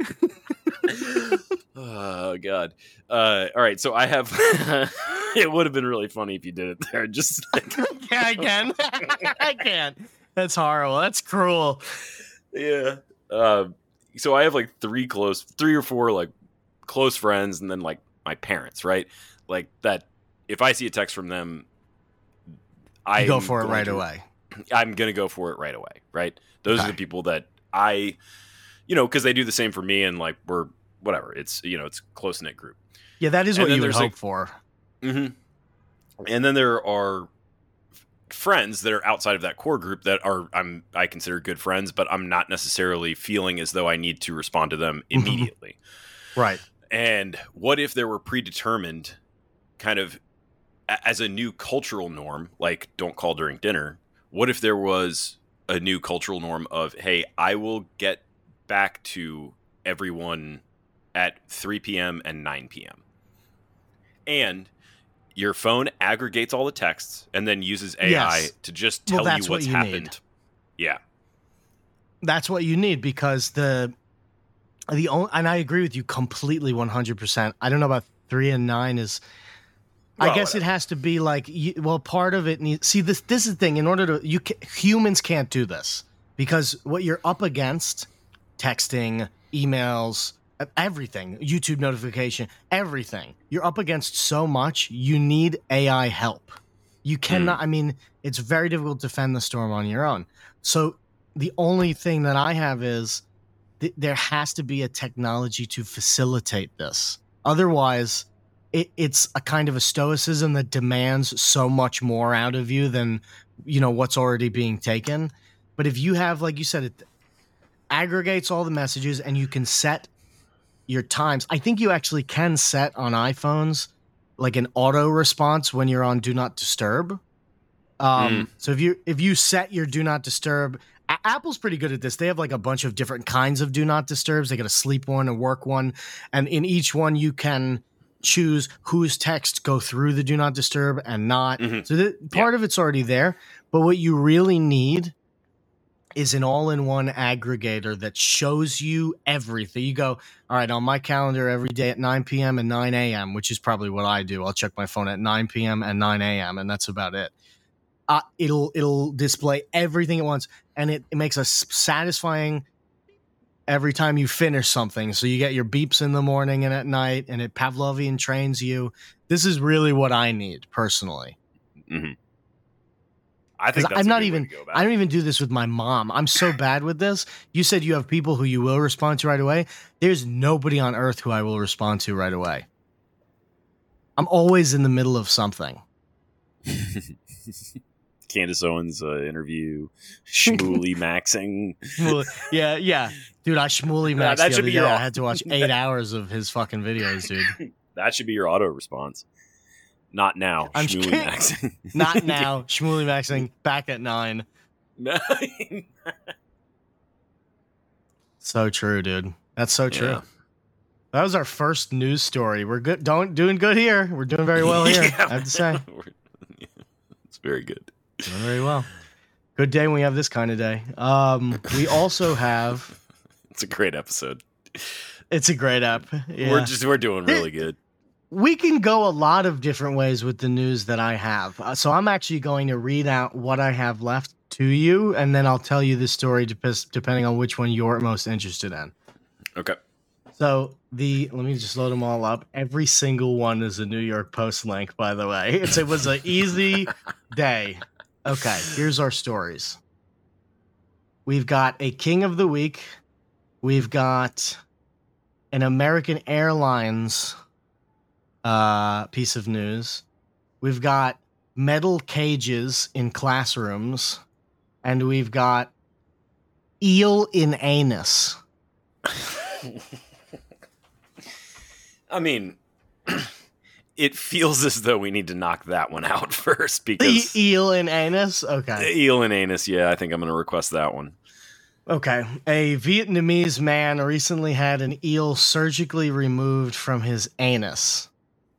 Oh God! All right, so I have. It would have been really funny if you did it there. Just yeah, I can. I can. That's horrible. That's cruel. Yeah. So I have 3 or 4 close friends, and then my parents, right? That. If I see a text from them, I go for it right away. I'm gonna go for it right away, right? Those are the people that I, because they do the same for me, and we're whatever. It's it's close knit group. Yeah, that is what you would hope for. Mm-hmm. And then there are friends that are outside of that core group that I consider good friends, but I'm not necessarily feeling as though I need to respond to them immediately. Right. And what if there were predetermined kind of as a new cultural norm, don't call during dinner? What if there was a new cultural norm of, hey, I will get back to everyone at 3 p.m. and 9 p.m. And your phone aggregates all the texts and then uses AI to just tell you what's happened. Need. Yeah. That's what you need because and I agree with you completely 100%. I don't know about 3 and 9 is... I guess it has to be part of it needs... See, this is the thing. In order to... humans can't do this because what you're up against, texting, emails, everything, YouTube notification, everything, you're up against so much, you need AI help. You cannot... I mean, it's very difficult to fend the storm on your own. So the only thing that I have is there has to be a technology to facilitate this. Otherwise... It's a kind of a stoicism that demands so much more out of you than, what's already being taken. But if you have, like you said, it aggregates all the messages and you can set your times. I think you actually can set on iPhones an auto response when you're on Do Not Disturb. So if you set your Do Not Disturb, Apple's pretty good at this. They have a bunch of different kinds of Do Not Disturbs. They got a sleep one, a work one, and in each one you can choose whose text go through the do not disturb and not. Mhm. So part of it's already there, but what you really need is an all-in-one aggregator that shows you everything. You go, all right, on my calendar every day at 9 p.m. and 9 a.m., which is probably what I do. I'll check my phone at 9 p.m. and 9 a.m., and that's about it. It'll display everything at once, and it makes us satisfying every time you finish something. So you get your beeps in the morning and at night, and it Pavlovian trains you. This is really what I need personally. Mm-hmm. I think that's I'm a not good way even. to go about I it. don't even do this with my mom. I'm so bad with this. You said you have people who you will respond to right away. There's nobody on earth who I will respond to right away. I'm always in the middle of something. Candace Owens interview, Shmooly maxing. Yeah. Dude, I Shmooly Yeah, Max that the should other be day. your- I had to watch 8 hours of his fucking videos, dude. That should be your auto response. Not now. I'm Shmooly kidding. maxing. Not now. Shmooly Maxing back at 9. No. So true, dude. That's so true. Yeah. That was our first news story. We're good. Doing good here. We're doing very well here. Yeah. I have to say, It's very good. doing very well. Good day when we have this kind of day. We also have. It's a great episode. It's a great app. Yeah. We're doing really good. We can go a lot of different ways with the news that I have. So I'm actually going to read out what I have left to you, and then I'll tell you the story depending on which one you're most interested in. Okay. So let me just load them all up. Every single one is a New York Post link, by the way. It was an easy day. Okay, here's our stories. We've got a King of the Week. We've got an American Airlines piece of news. We've got metal cages in classrooms. And we've got eel in anus. I mean, it feels as though we need to knock that one out first because Eel in anus? Okay. eel and anus. Yeah, I think I'm going to request that one. Okay. A Vietnamese man recently had an eel surgically removed from his anus.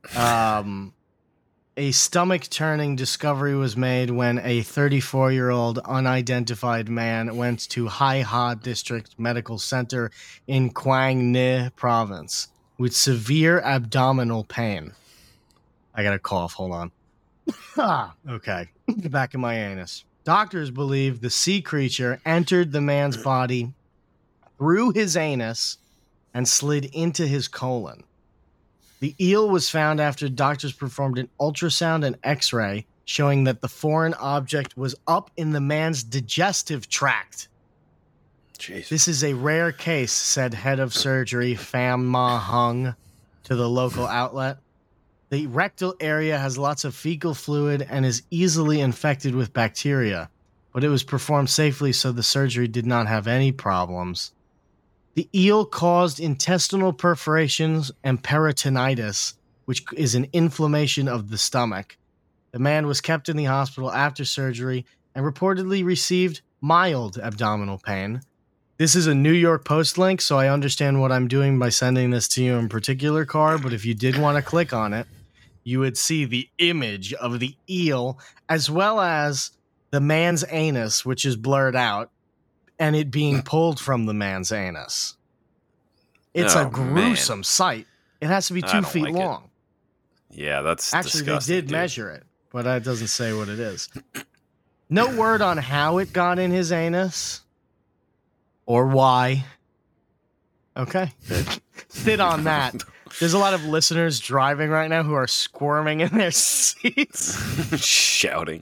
A stomach-turning discovery was made when a 34-year-old unidentified man went to Hai Ha District Medical Center in Quang Ninh Province with severe abdominal pain. I got a cough. Hold on. Okay. The back of my anus. Doctors believe the sea creature entered the man's body through his anus and slid into his colon. The eel was found after doctors performed an ultrasound and x-ray showing that the foreign object was up in the man's digestive tract. Jeez. This is a rare case, said head of surgery Pham Ma Hung to the local outlet. The rectal area has lots of fecal fluid and is easily infected with bacteria, but it was performed safely, so the surgery did not have any problems. The eel caused intestinal perforations and peritonitis, which is an inflammation of the stomach. The man was kept in the hospital after surgery and reportedly received mild abdominal pain. This is a New York Post link, so I understand what I'm doing by sending this to you in particular, Car, but if you did want to click on it, you would see the image of the eel as well as the man's anus, which is blurred out, and it being pulled from the man's anus. It's a gruesome sight. It has to be 2 feet like it. long. Yeah, that's Actually, disgusting, they did dude. measure it, but that doesn't say what it is. No word on how it got in his anus or why. Okay. Sit on that. There's a lot of listeners driving right now who are squirming in their seats. Shouting.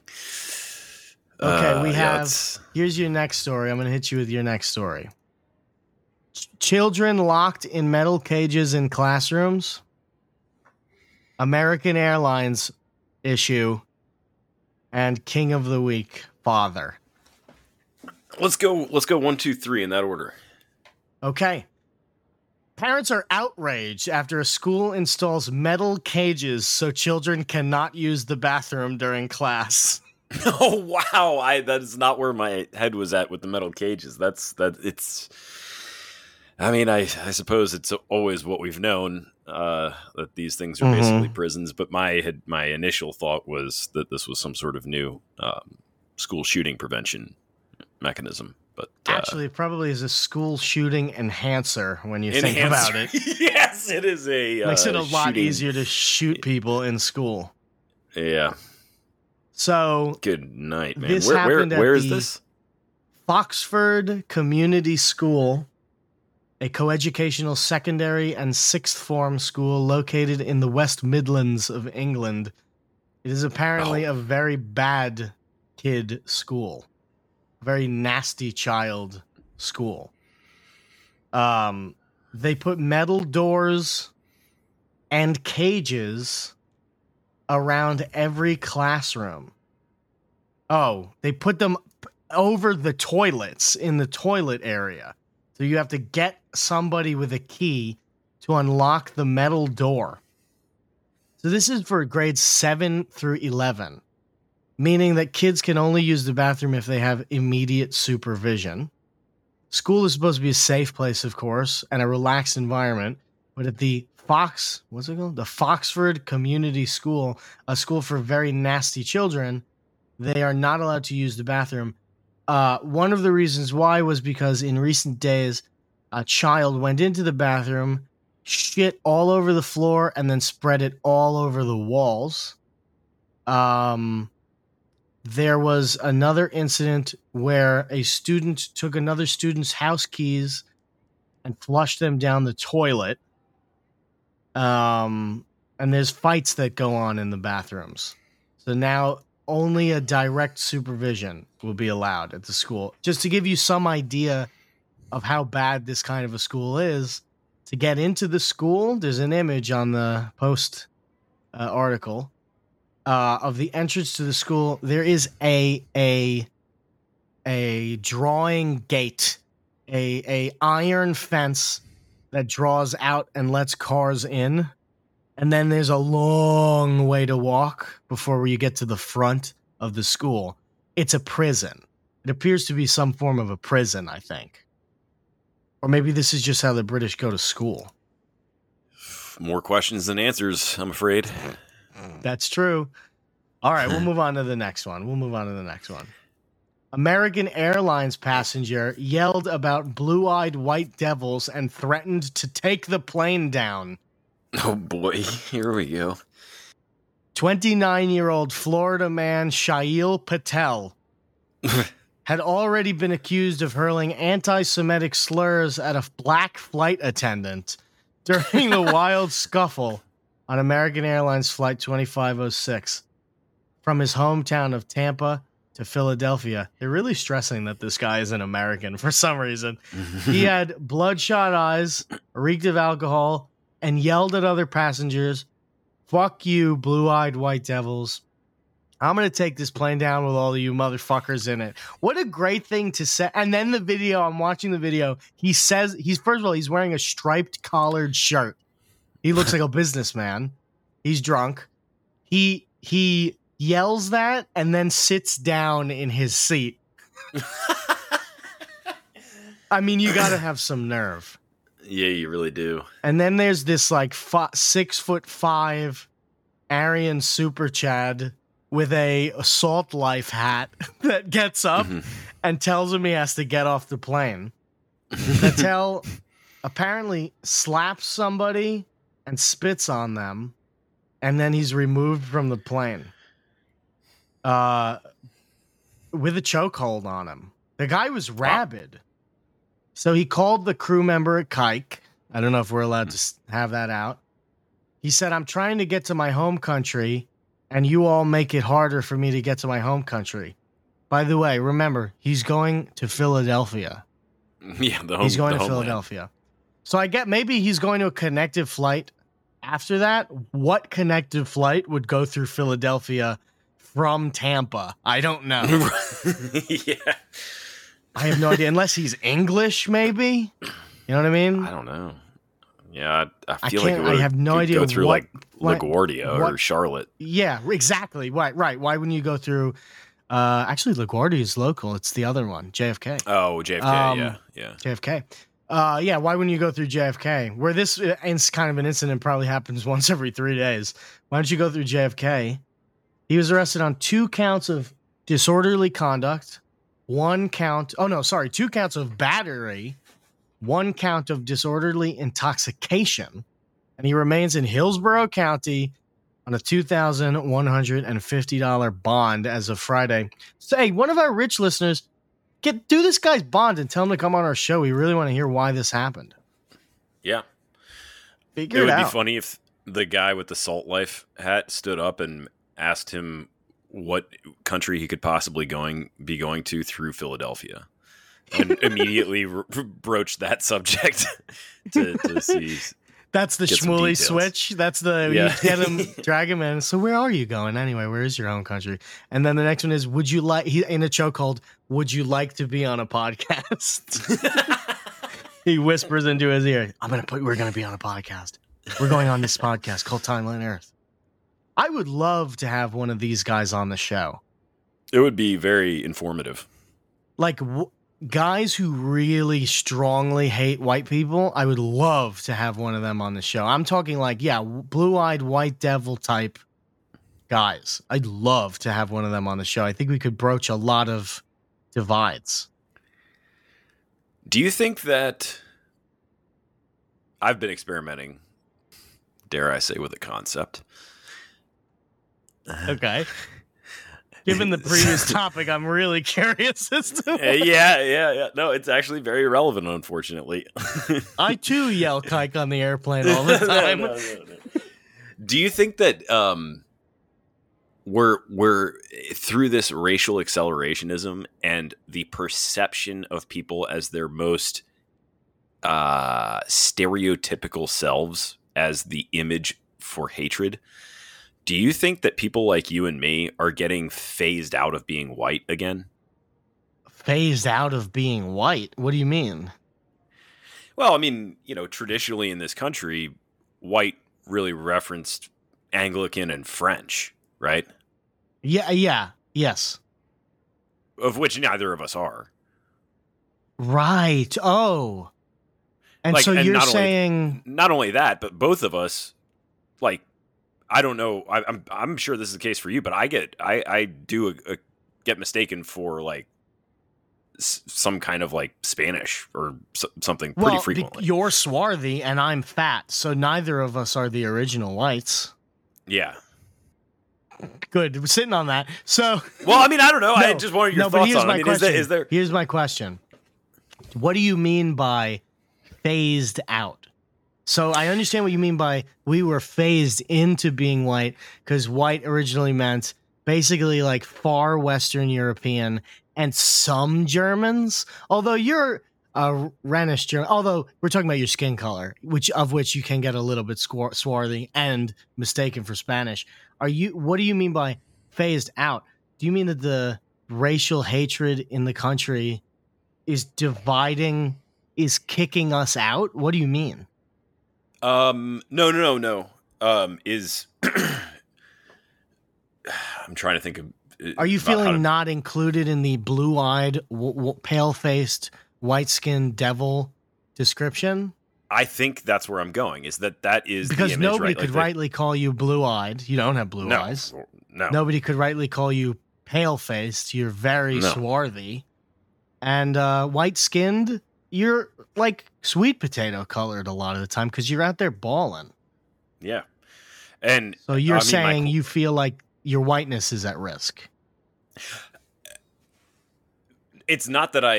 Okay, we yeah, have. it's- Here's your next story. I'm going to hit you with your next story. Children locked in metal cages in classrooms. American Airlines issue. And King of the Week, father. Let's go 1, 2, 3 in that order. Okay. Parents are outraged after a school installs metal cages so children cannot use the bathroom during class. Oh wow! That is not where my head was at with the metal cages. I mean, I suppose it's always what we've known, that these things are basically prisons. But my initial thought was that this was some sort of new school shooting prevention mechanism. But Actually, it probably is a school shooting enhancer when you think about it. Yes, it is a Makes it a lot easier to shoot people in school. Yeah. So Good night, man. this Where happened at is the this? Foxford Community School, a coeducational secondary and sixth form school located in the West Midlands of England. It is apparently a very bad kid school. Very nasty child school. They put metal doors and cages around every classroom. Oh, they put them over the toilets in the toilet area. So you have to get somebody with a key to unlock the metal door. So this is for grades 7 through 11, meaning that kids can only use the bathroom if they have immediate supervision. School is supposed to be a safe place, of course, and a relaxed environment. But at the what's it called? The Foxford Community School, a school for very nasty children, they are not allowed to use the bathroom. One of the reasons why was because in recent days, a child went into the bathroom, shit all over the floor, and then spread it all over the walls. There was another incident where a student took another student's house keys and flushed them down the toilet. And there's fights that go on in the bathrooms. So now only a direct supervision will be allowed at the school. Just to give you some idea of how bad this kind of a school is, to get into the school, there's an image on the Post article of the entrance to the school. There is a drawing gate, a iron fence that draws out and lets cars in. And then there's a long way to walk before you get to the front of the school. It's a prison. It appears to be some form of a prison, I think. Or maybe this is just how the British go to school. More questions than answers, I'm afraid. That's true. All right, we'll move on to the next one. American Airlines passenger yelled about blue-eyed white devils and threatened to take the plane down. Oh boy, here we go. 29-year-old Florida man Shail Patel had already been accused of hurling anti-Semitic slurs at a black flight attendant during the wild scuffle on American Airlines Flight 2506 from his hometown of Tampa to Philadelphia. They're really stressing that this guy is an American for some reason. He had bloodshot eyes, reeked of alcohol, and yelled at other passengers, "Fuck you, blue-eyed white devils. I'm going to take this plane down with all of you motherfuckers in it." What a great thing to say. And then the video, I'm watching the video, he says, first of all, he's wearing a striped collared shirt. He looks like a businessman. He's drunk. He yells that and then sits down in his seat. I mean, you got to have some nerve. Yeah, you really do. And then there's this like 6'5" Aryan super Chad with a Salt Life hat that gets up and tells him he has to get off the plane. Patel apparently slaps somebody and spits on them, and then he's removed from the plane with a chokehold on him. The guy was rabid. So he called the crew member a kike. I don't know if we're allowed to have that out. He said, "I'm trying to get to my home country, and you all make it harder for me to get to my home country." By the way, remember, he's going to Philadelphia. Yeah, he's going to Philadelphia. So I get maybe he's going to a connected flight after that. What connected flight would go through Philadelphia from Tampa? I don't know. Yeah. I have no idea. Unless he's English, maybe. You know what I mean? I don't know. Yeah, I feel like it would I have no idea go through what, like LaGuardia or Charlotte. Yeah, exactly. Right. Why wouldn't you go through? Actually, LaGuardia is local. It's the other one, JFK. Oh, JFK. Yeah. JFK. Yeah, why wouldn't you go through JFK? Where this is kind of an incident probably happens once every 3 days. Why don't you go through JFK? He was arrested on 2 counts of disorderly conduct, 2 counts of battery, 1 count of disorderly intoxication, and he remains in Hillsborough County on a $2,150 bond as of Friday. So, hey, one of our rich listeners, do this guy's bond and tell him to come on our show. We really want to hear why this happened. Yeah. Figure it would out. be funny if the guy with the Salt Life hat stood up and asked him what country he could possibly be going to through Philadelphia, and immediately broached that subject to see. That's the get some Shmuley details. switch. That's the Yeah. you get him, drag him in. So where are you going anyway? Where is your home country? And then the next one is, would you like? He in a chokehold. Would you like to be on a podcast? He whispers into his ear, we're gonna be on a podcast. We're going on this podcast called Timeline Earth. I would love to have one of these guys on the show. It would be very informative. Like guys who really strongly hate white people. I would love to have one of them on the show. I'm talking like, blue-eyed white devil type guys. I'd love to have one of them on the show. I think we could broach a lot of divides. Do you think that I've been experimenting, dare I say, with a concept? Okay. Given the previous topic, I'm really curious as to Yeah. No, it's actually very relevant, unfortunately. I too yell kike on the airplane all the time. No. Do you think that we're through this racial accelerationism and the perception of people as their most stereotypical selves as the image for hatred? Do you think that people like you and me are getting phased out of being white again? Phased out of being white? What do you mean? Well, I mean, traditionally in this country, white really referenced Anglican and French, right? Yes. Of which neither of us are. Right. Oh. And so you're saying... Not only that, but both of us, like, I don't know. I'm sure this is the case for you, but I get mistaken for like some kind of like Spanish or something pretty frequently. You're swarthy and I'm fat, so neither of us are the original whites. Yeah. Good. We're sitting on that. So, well, I mean, I don't know. I just wanted your thoughts on it. I mean, is there? Here's my question. What do you mean by phased out? So I understand what you mean by we were phased into being white, because white originally meant basically like far Western European and some Germans. Although you're a Rhenish German, although we're talking about your skin color, which you can get a little bit swarthy and mistaken for Spanish. What do you mean by phased out? Do you mean that the racial hatred in the country is dividing, is kicking us out? What do you mean? No. I'm trying to think of. Are you feeling not included in the blue-eyed, pale-faced, white-skinned devil description? I think that's where I'm going. Is that is because the image, nobody right? could rightly call you blue-eyed. You don't have blue eyes. No. Nobody could rightly call you pale-faced. You're very swarthy, and white-skinned. You're like sweet potato colored a lot of the time because you're out there balling. Yeah. And so you're saying you feel like your whiteness is at risk. It's not that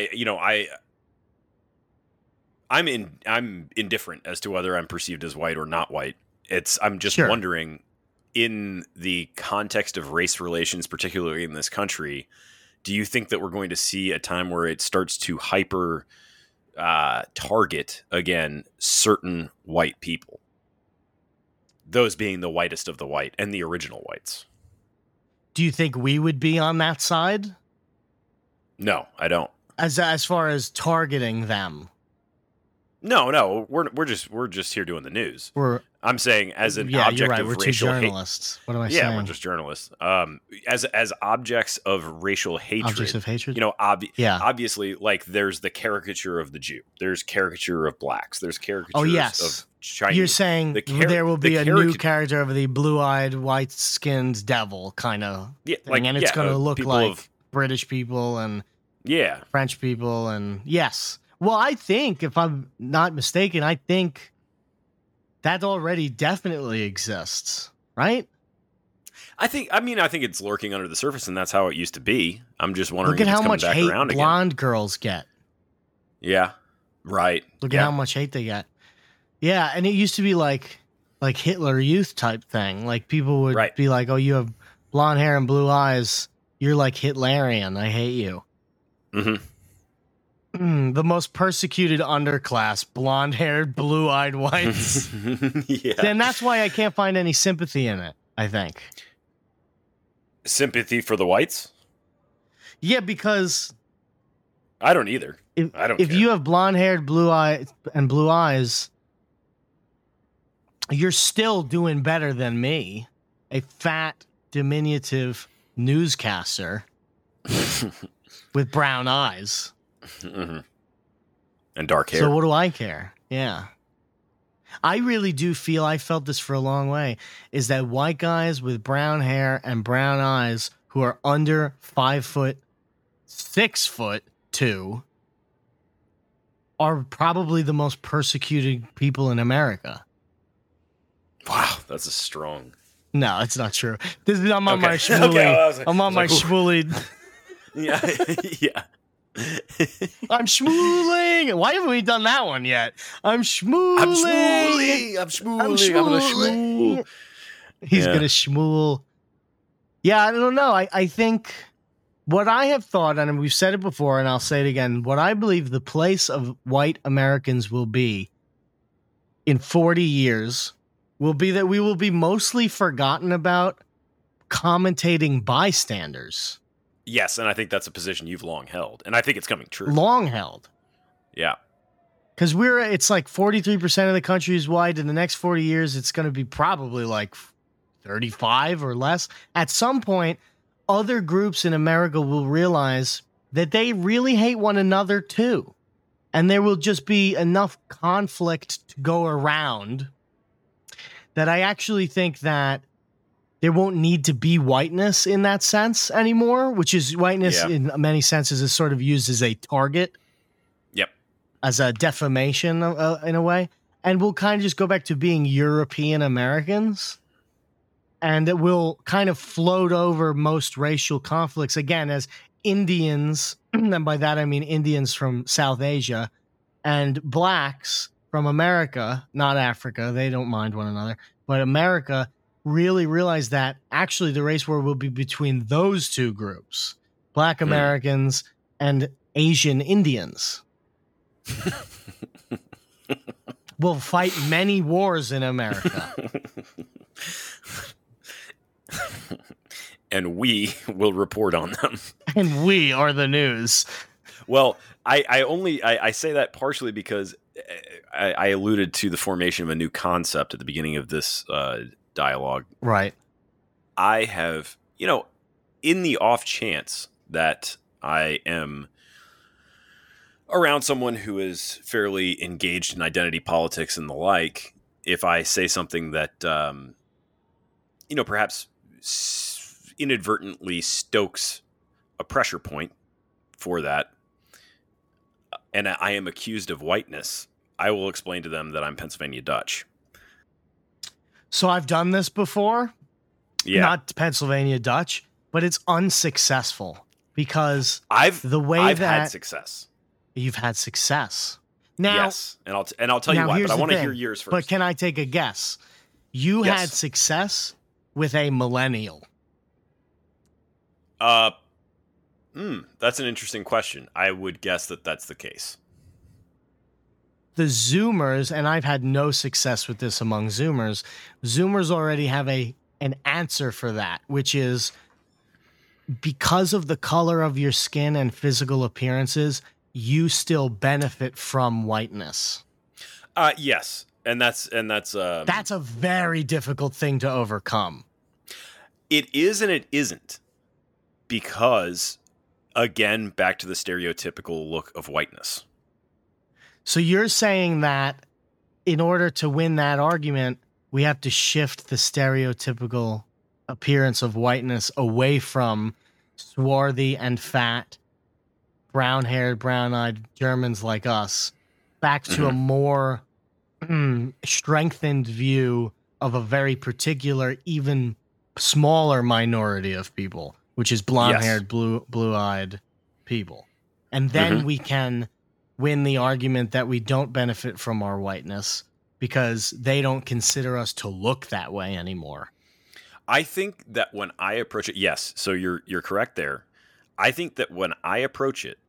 I'm indifferent as to whether I'm perceived as white or not white. I'm just wondering, in the context of race relations, particularly in this country, do you think that we're going to see a time where it starts to hyper target again certain white people, those being the whitest of the white and the original whites? Do you think we would be on that side? No, I don't. As far as targeting them, no, we're just here doing the news. I'm saying as an Yeah, object you're right. of We're two racial hate. journalists. What am I Yeah, saying? we're just journalists. As objects of racial hatred. Objects of hatred? You know, Yeah. obviously, like there's the caricature of the Jew. There's caricature of blacks. There's caricatures yes. of Chinese. You're saying there will be a new character of the blue-eyed, white-skinned devil kind of thing, and it's going to look like British people and French people, and yes. Well, I think, if I'm not mistaken, I think that already definitely exists, right? I think it's lurking under the surface, and that's how it used to be. I'm just wondering Look at if it's how coming much back hate around blonde girls get. Yeah, right. Look at how much hate they get. Yeah, and it used to be like Hitler Youth type thing. Like people would be like, "Oh, you have blonde hair and blue eyes. You're like Hitlerian. I hate you." Mm-hmm. The most persecuted underclass, blonde-haired, blue-eyed whites. Yeah. Then that's why I can't find any sympathy in it, I think. Sympathy for the whites? Yeah, because I don't either. If you have blonde-haired, blue eyes, you're still doing better than me, a fat, diminutive newscaster with brown eyes. Mm-hmm. And dark hair. So what do I care? Yeah. I really do feel, I felt this for a long way, is that white guys with brown hair and brown eyes who are under 5 foot, 6'2" are probably the most persecuted people in America. Wow, that's a strong. No, it's not true. I'm on my schmooly. I'm on my schmooly. Yeah, yeah. I'm schmooling. Why haven't we done that one yet? I'm schmooling. I'm gonna schmool. He's gonna schmool. Yeah, I don't know. I think what I have thought, and we've said it before, and I'll say it again, what I believe the place of white Americans will be in 40 years will be that we will be mostly forgotten about commentating bystanders. Yes, and I think that's a position you've long held, and I think it's coming true. Long held. Yeah. Because it's like 43% of the country is white. In the next 40 years, it's going to be probably like 35 or less. At some point, other groups in America will realize that they really hate one another too. And there will just be enough conflict to go around that I actually think that there won't need to be whiteness in that sense anymore, which is whiteness in many senses is sort of used as a target. Yep. As a defamation in a way. And we'll kind of just go back to being European Americans. And it will kind of float over most racial conflicts again as Indians, and by that I mean Indians from South Asia, and blacks from America, not Africa, they don't mind one another, but America really realize that actually the race war will be between those two groups, Black Americans and Asian Indians. Will fight many wars in America. And we will report on them. And we are the news. Well, I say that partially because I alluded to the formation of a new concept at the beginning of this dialogue. Right. I have, in the off chance that I am around someone who is fairly engaged in identity politics and the like, if I say something that, perhaps inadvertently stokes a pressure point for that, and I am accused of whiteness, I will explain to them that I'm Pennsylvania Dutch. So I've done this before. Yeah. Not Pennsylvania Dutch, but it's unsuccessful because I've had success. You've had success. Now, yes, and I'll tell you why, but I want to hear yours first. But can I take a guess? You had success with a millennial. That's an interesting question. I would guess that that's the case. The Zoomers, and I've had no success with this among Zoomers. Zoomers already have an answer for that, which is because of the color of your skin and physical appearances, you still benefit from whiteness. Yes. And that's That's a very difficult thing to overcome. it is and it isn't, because again, back to the stereotypical look of whiteness. So you're saying that in order to win that argument, we have to shift the stereotypical appearance of whiteness away from swarthy and fat, brown-haired, brown-eyed Germans like us, back to a more strengthened view of a very particular, even smaller minority of people, which is blonde-haired, blue-eyed people. And then we can win the argument that we don't benefit from our whiteness because they don't consider us to look that way anymore. I think that when I approach it, yes, so you're correct there. I think that when I approach it,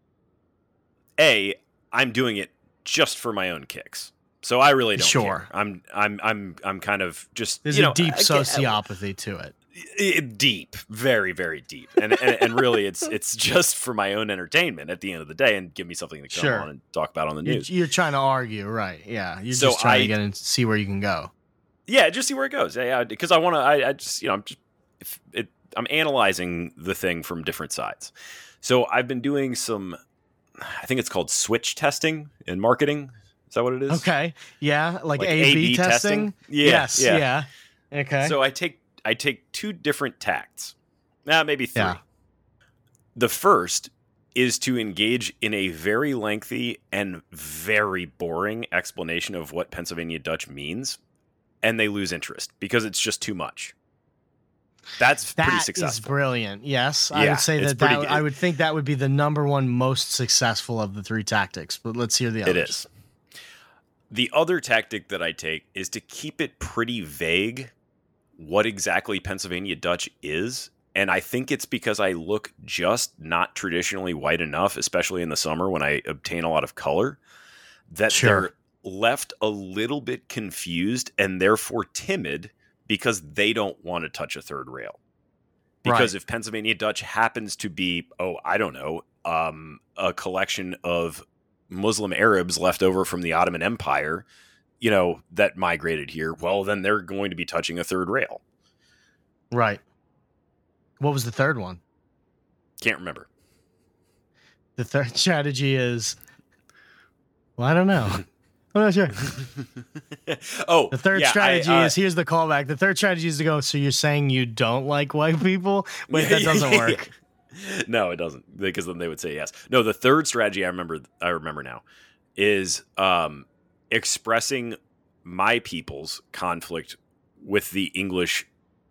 I'm doing it just for my own kicks. So I really don't care. I'm kind of just there's a deep sociopathy to it. Deep, very, very deep, and really, it's just for my own entertainment at the end of the day, and give me something to come on and talk about on the news. You're trying to argue, right? Yeah, you're just trying to get and see where you can go. Yeah, just see where it goes. Yeah, because I want to. I just I'm analyzing the thing from different sides. So I've been doing some, I think it's called switch testing in marketing. Is that what it is? Okay. Yeah, like A/B testing. Yes. Yeah. Okay. So I take two different tacts. Maybe three. Yeah. The first is to engage in a very lengthy and very boring explanation of what Pennsylvania Dutch means, and they lose interest because it's just too much. That's pretty successful. That is brilliant. Yes, I would say that I would think that would be the number one most successful of the three tactics. But let's hear the others. It is. The other tactic that I take is to keep it pretty vague what exactly Pennsylvania Dutch is. And I think it's because I look just not traditionally white enough, especially in the summer when I obtain a lot of color, that they're left a little bit confused and therefore timid because they don't want to touch a third rail. Because if Pennsylvania Dutch happens to be, a collection of Muslim Arabs left over from the Ottoman Empire, that migrated here, well, then they're going to be touching a third rail. Right. What was the third one? Can't remember. The third strategy is, I don't know. I'm not sure. The third strategy is, here's the callback. The third strategy is to go, so you're saying you don't like white people? Wait, that doesn't work. No, it doesn't, because then they would say yes. No, the third strategy I remember now is expressing my people's conflict with the English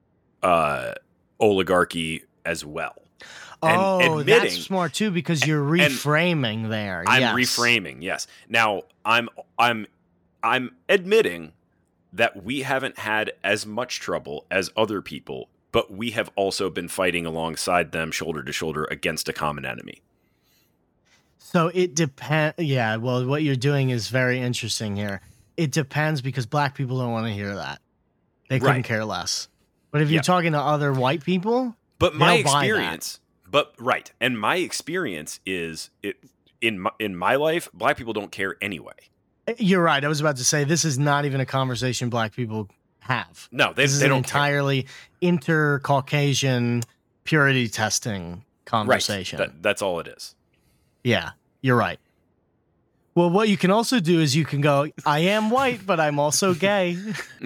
oligarchy as well. And that's smart too, because you're reframing there. I'm reframing, yes. Now I'm admitting that we haven't had as much trouble as other people, but we have also been fighting alongside them shoulder to shoulder against a common enemy. So it depends. Yeah, well, what you're doing is very interesting here. It depends, because black people don't want to hear that. They couldn't care less. But if you're talking to other white people, but my experience, and my experience is in my life, black people don't care anyway. You're right. I was about to say, this is not even a conversation black people have. No, they don't. Entirely inter-Caucasian purity testing conversation. Right. That's all it is. Yeah, you're right. Well, what you can also do is you can go, I am white, but I'm also gay.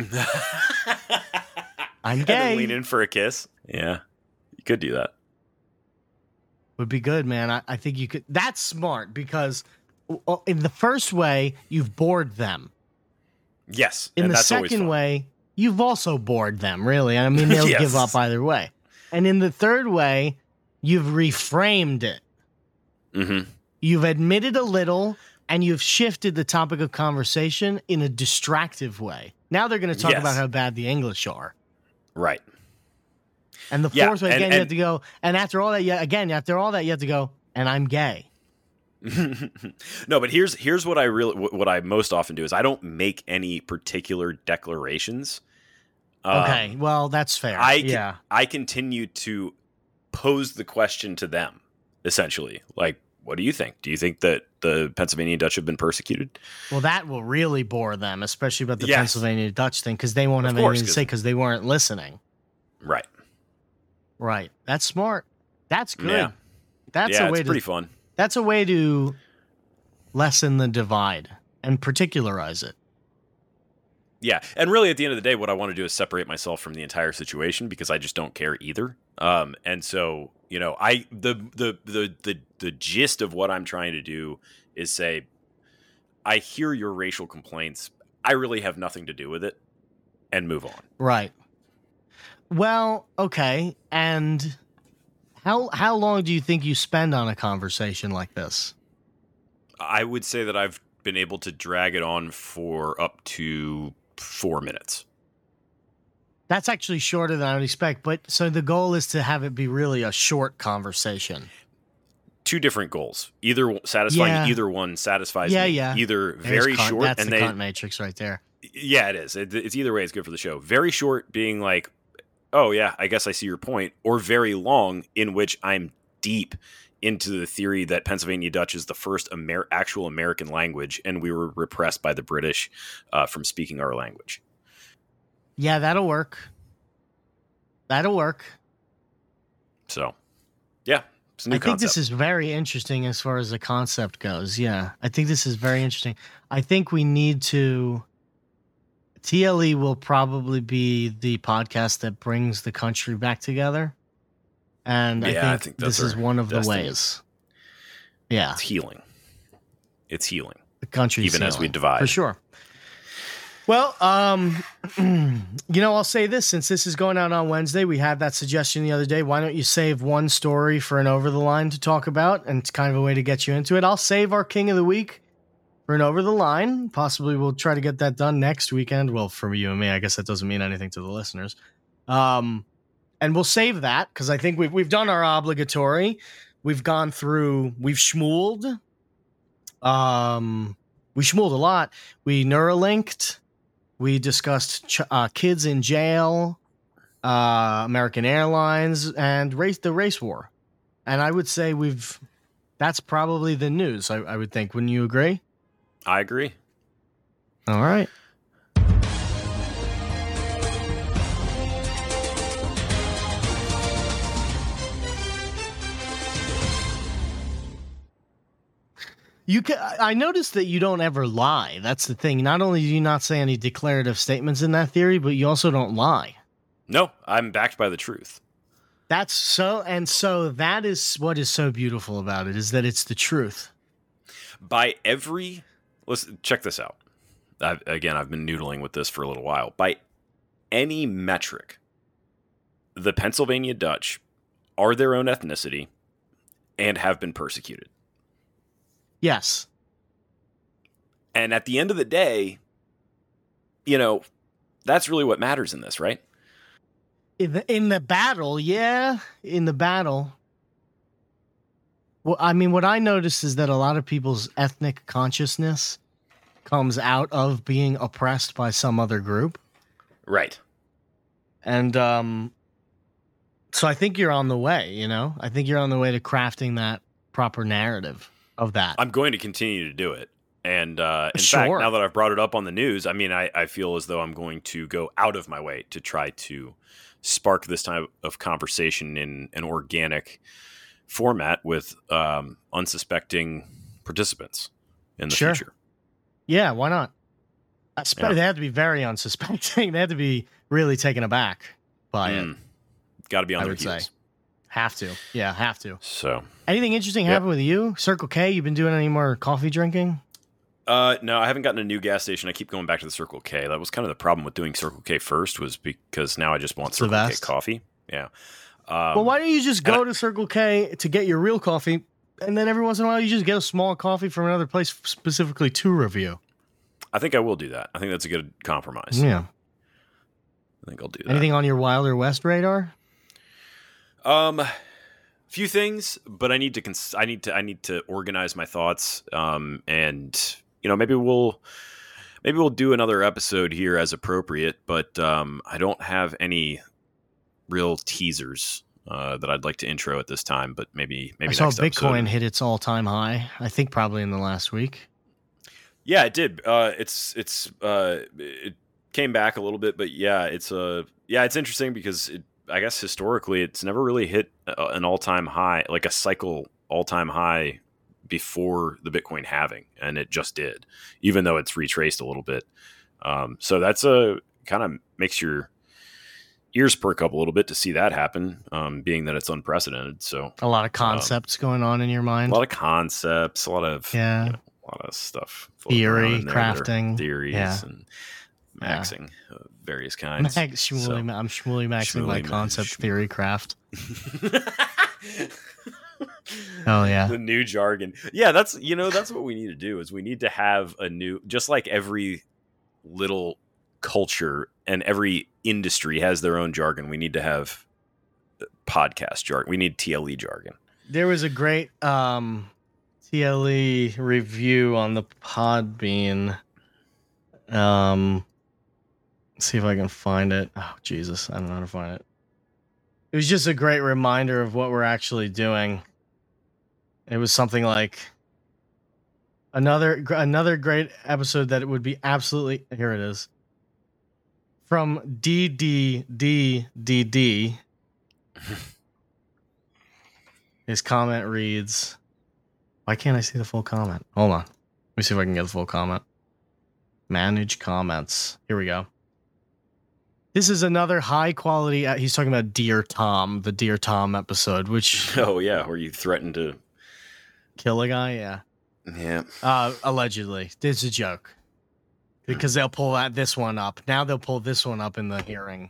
I'm gay. And then lean in for a kiss. Yeah, you could do that. Would be good, man. I think you could. That's smart, because in the first way, you've bored them. Yes. In the second way, you've also bored them, really. I mean, they'll give up either way. And in the third way, you've reframed it. Mm-hmm. You've admitted a little, and you've shifted the topic of conversation in a distractive way. Now they're going to talk about how bad the English are. Right. And the fourth way, again, you have to go, and after all that, you have to go, and I'm gay. No, but here's what I most often do is I don't make any particular declarations. Okay, well, that's fair. I continue to pose the question to them, essentially. Like, What do you think? Do you think that the Pennsylvania Dutch have been persecuted? Well, that will really bore them, especially about the Yes. Pennsylvania Dutch thing, because they won't Of have course, anything to 'cause- say because they weren't listening. Right. Right. That's smart. That's good. Yeah. That's yeah, a way it's pretty to. fun. That's a way to lessen the divide and particularize it. Yeah, and really, at the end of the day, what I want to do is separate myself from the entire situation because I just don't care either. And so, you know, the gist of what I'm trying to do is say, I hear your racial complaints. I really have nothing to do with it, and move on. Right. Well, okay. And how long do you think you spend on a conversation like this? I would say that I've been able to drag it on for up to 4 minutes. That's actually shorter than I would expect. But so the goal is to have it be really a short conversation. Two different goals. Either satisfying Yeah. either one satisfies Yeah, me. yeah. Either There's very Kant- short That's and the they Kant matrix right there. Yeah, it is. It's either way. It's good for the show. Very short, being like, "Oh yeah, I guess I see your point," or very long, in which I'm deep into the theory that Pennsylvania Dutch is the first actual American language, and we were repressed by the British from speaking our language. Yeah, that'll work. That'll work. So, yeah, it's a new I think this concept. is very interesting as far as the concept goes. Yeah, I think this is very interesting. I think we need to. TLE will probably be the podcast that brings the country back together. And Yeah, I think this that's is our one of the destiny. ways. Yeah, It's healing. It's healing. the country even as we divide. for sure. Well, I'll say this, since this is going out on Wednesday, we had that suggestion the other day. Why don't you save one story for an Over the Line to talk about? And it's kind of a way to get you into it. I'll save our King of the Week for an Over the Line. Possibly we'll try to get that done next weekend. Well, for you and me, I guess that doesn't mean anything to the listeners. And we'll save that because I think we've done our obligatory. We've gone through, we've schmooled. We schmooled a lot. We Neuralinked. We discussed kids in jail, American Airlines, and the race war. And I would say that's probably the news, I would think. Wouldn't you agree? I agree. All right. I noticed that you don't ever lie. That's the thing. Not only do you not say any declarative statements in that theory, but you also don't lie. No, I'm backed by the truth. That's so that is what is so beautiful about it, is that it's the truth. Let's check this out. I've been noodling with this for a little while. By any metric, the Pennsylvania Dutch are their own ethnicity and have been persecuted. Yes. And at the end of the day, that's really what matters in this, right? In the battle, yeah. In the battle. Well, I mean, what I noticed is that a lot of people's ethnic consciousness comes out of being oppressed by some other group. Right. And so I think you're on the way, I think you're on the way to crafting that proper narrative of that. I'm going to continue to do it. And in Sure. fact, now that I've brought it up on the news, I mean, I feel as though I'm going to go out of my way to try to spark this type of conversation in an organic format with unsuspecting participants in the Sure. future. Yeah, why not? Yeah. They have to be very unsuspecting. They have to be really taken aback by it. Got to be on I their would say. heels. Have to. Yeah, have to. So, Anything interesting Yep. happen with you? Circle K, you been doing any more coffee drinking? no, I haven't gotten a new gas station. I keep going back to the Circle K. That was kind of the problem with doing Circle K first, was because now I just want It's the Circle K best. coffee. Yeah. Well, why don't you just go to Circle K to get your real coffee, and then every once in a while you just get a small coffee from another place specifically to review? I think I will do that. I think that's a good compromise. Yeah. I think I'll do that. Anything on your Wilder West radar? Few things, but I need to organize my thoughts. And maybe we'll do another episode here as appropriate. But I don't have any real teasers that I'd like to intro at this time, but maybe I saw next Bitcoin episode. hit its all-time high. I think probably in the last week. Yeah, it did. It came back a little bit, but yeah, it's interesting because I guess historically it's never really hit an all-time high, like a cycle all-time high before the Bitcoin halving, and it just did, even though it's retraced a little bit. So that's kind of makes your ears perk up a little bit to see that happen, being that it's unprecedented. So A lot of concepts going on in your a mind. lot of concepts, a lot of Yeah. a lot of stuff, floating Theory, around in there that are crafting. theories, Yeah. and maxing of various kinds. I'm Shmuley maxing my Shmuley concept Max. theory craft. Oh yeah. The new jargon. Yeah, that's what we need to do. Is we need to have a new, just like every little culture and every industry has their own jargon. We need to have podcast jargon. We need TLE jargon. There was a great TLE review on the Podbean. Let's see if I can find it. Oh Jesus, I don't know how to find it. It was just a great reminder of what we're actually doing. It was something like another great episode that it would be absolutely, here it is. From DDDDD. His comment reads, why can't I see the full comment? Hold on. Let me see if I can get the full comment. Manage comments. Here we go. This is another high quality. He's talking about Dear Tom, the Dear Tom episode, which Oh yeah, where you threatened to. kill a guy. Yeah. Yeah. Allegedly. It's a joke. Because they'll pull this one up. Now they'll pull this one up in the hearing.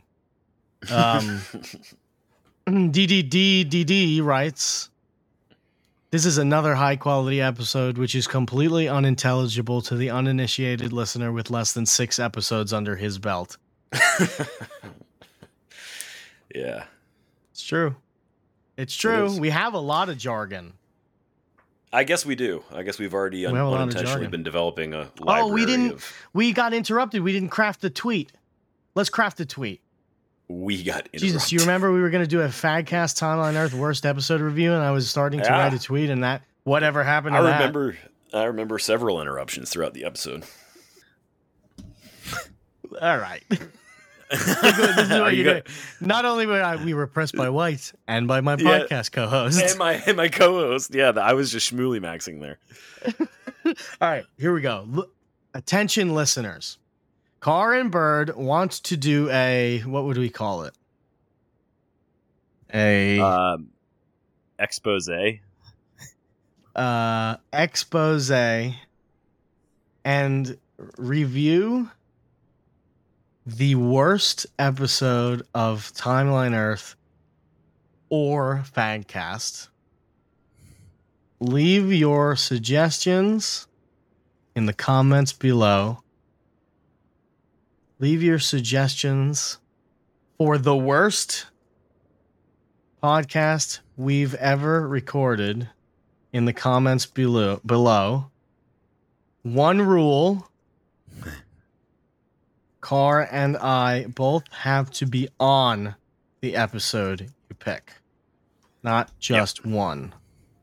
DDDDD writes, this is another high quality episode which is completely unintelligible to the uninitiated listener with less than 6 episodes under his belt. Yeah. It's true. It's true. is. We have a lot of jargon. I guess we do. I guess we've already We have a lot of unintentionally jargon. been developing a library we didn't. of. We got interrupted. We didn't craft the tweet. Let's craft the tweet. We got interrupted. Jesus, you remember we were going to do a Fadcast Timeline Earth worst episode review, and I was starting to Yeah. write a tweet, and that whatever happened to I that? remember several interruptions throughout the episode. All right. This is Are what you you're go- doing. Not only were we were pressed by White and by my Yeah. podcast co-host. and my co-host. Yeah, I was just schmooly maxing there. All right, here we go. Attention, listeners. Car and Bird wants to do what would we call it? Expose. Expose and review the worst episode of Timeline Earth or Fadcast. Leave your suggestions in the comments below. Leave your suggestions for the worst podcast we've ever recorded in the comments below. One rule: Car and I both have to be on the episode you pick, not just one.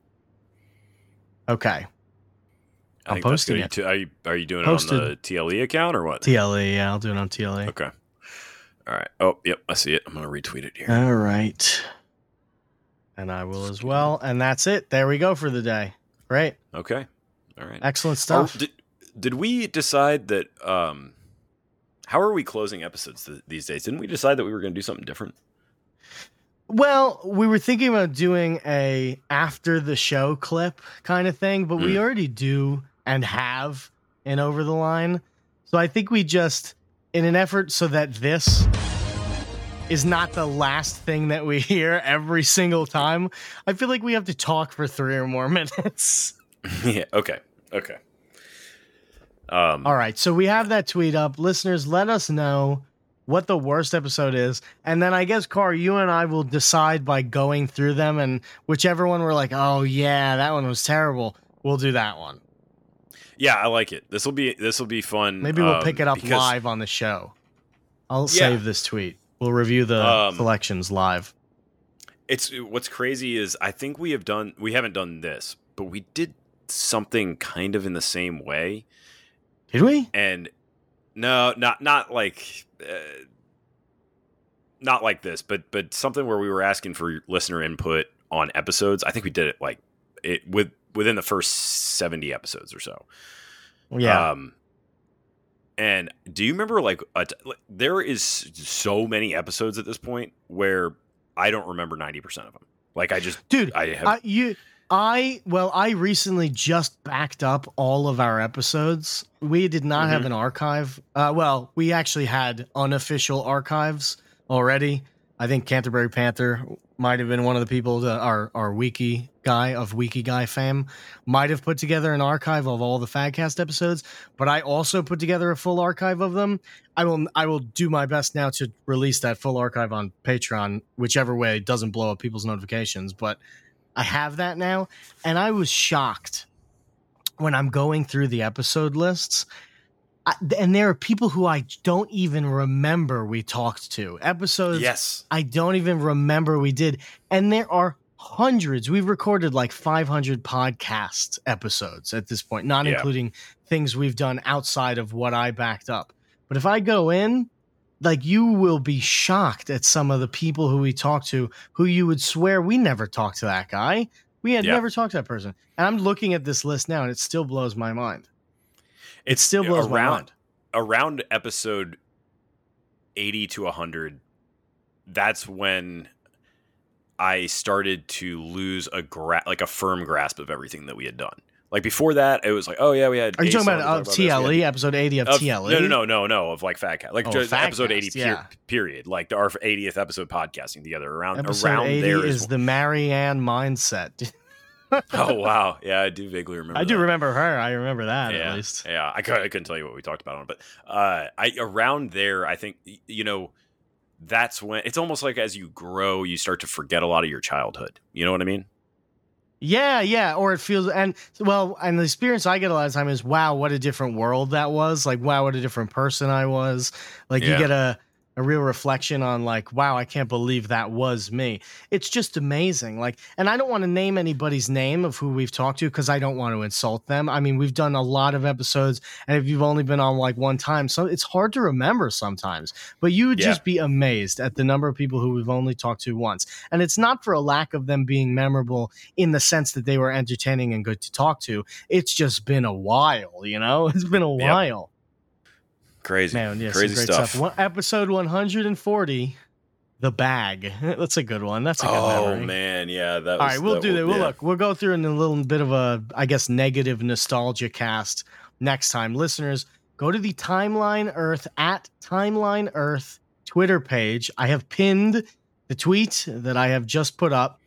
I Okay. I'm think that's posting good. it. Are you doing Posted. it on the TLE account or what? TLE, yeah, I'll do it on TLE. Okay. All right. Oh, yep. I see it. I'm gonna retweet it here. All right. And I will as well. And that's it. There we go for the day. Great. Okay. All right. Excellent stuff. Did we decide that? How are we closing episodes these days? Didn't we decide that we were going to do something different? Well, we were thinking about doing a after the show clip kind of thing, but we already do and have an Over the Line. So I think we just, in an effort so that this is not the last thing that we hear every single time, I feel like we have to talk for 3 or more minutes. Yeah. Okay. All right, so we have that tweet up. Listeners, let us know what the worst episode is. And then I guess, Car, you and I will decide by going through them, and whichever one we're like, oh, yeah, that one was terrible, we'll do that one. Yeah, I like it. This will be fun. Maybe we'll pick it up because- live on the show. I'll save this tweet. We'll review the selections live. It's what's crazy is I think we haven't done this, but we did something kind of in the same way. Did we? And no, not like not like this, but something where we were asking for listener input on episodes. I think we did it like within the first 70 episodes or so. Yeah. And do you remember like there is so many episodes at this point where I don't remember 90% of them. Like I just, dude, I have I recently just backed up all of our episodes. We did not have an archive. Well, we actually had unofficial archives already. I think Canterbury Panther might have been one of the people that our Wiki Guy fame might have put together an archive of all the Fadcast episodes, but I also put together a full archive of them. I will do my best now to release that full archive on Patreon, whichever way doesn't blow up people's notifications, but I have that now, and I was shocked when I'm going through the episode lists. And there are people who I don't even remember we talked to. Episodes yes. I don't even remember we did. And there are hundreds. We've recorded like 500 podcast episodes at this point, not including things we've done outside of what I backed up. But if I go in, like, you will be shocked at some of the people who we talked to who you would swear we never talked to that guy. We had never talked to that person. And I'm looking at this list now and it still blows my mind. It still blows my mind. Around episode 80 to 100, that's when I started to lose a firm grasp of everything that we had done. Like before that, it was like, oh yeah, we had. Are you talking about TLE, episode 80 of TLE? No, of like Fadcast, like just episode 80 period, like our 80th episode podcasting together. Around 80 there is the Marianne mindset. Oh wow, yeah, I do vaguely remember. I do remember her. I remember that at least. Yeah, I couldn't tell you what we talked about on it, but around there, I think that's when it's almost like as you grow, you start to forget a lot of your childhood. You know what I mean? Yeah, or it feels and the experience I get a lot of time is wow, what a different world that was. Like wow, what a different person I was. Like you get a real reflection on like, wow, I can't believe that was me. It's just amazing. Like, and I don't want to name anybody's name of who we've talked to because I don't want to insult them. I mean, we've done a lot of episodes, and if you've only been on like one time, so it's hard to remember sometimes. But you would just be amazed at the number of people who we've only talked to once. And it's not for a lack of them being memorable in the sense that they were entertaining and good to talk to. It's just been a while, It's been a while. Crazy, man, yes, crazy great stuff. Episode 140, The Bag. That's a good one. That's a good memory. Oh man, yeah. That was, all right, we'll do that. We'll go through in a little bit of a, I guess, negative nostalgia cast next time. Listeners, go to the Timeline Earth at Timeline Earth Twitter page. I have pinned the tweet that I have just put up.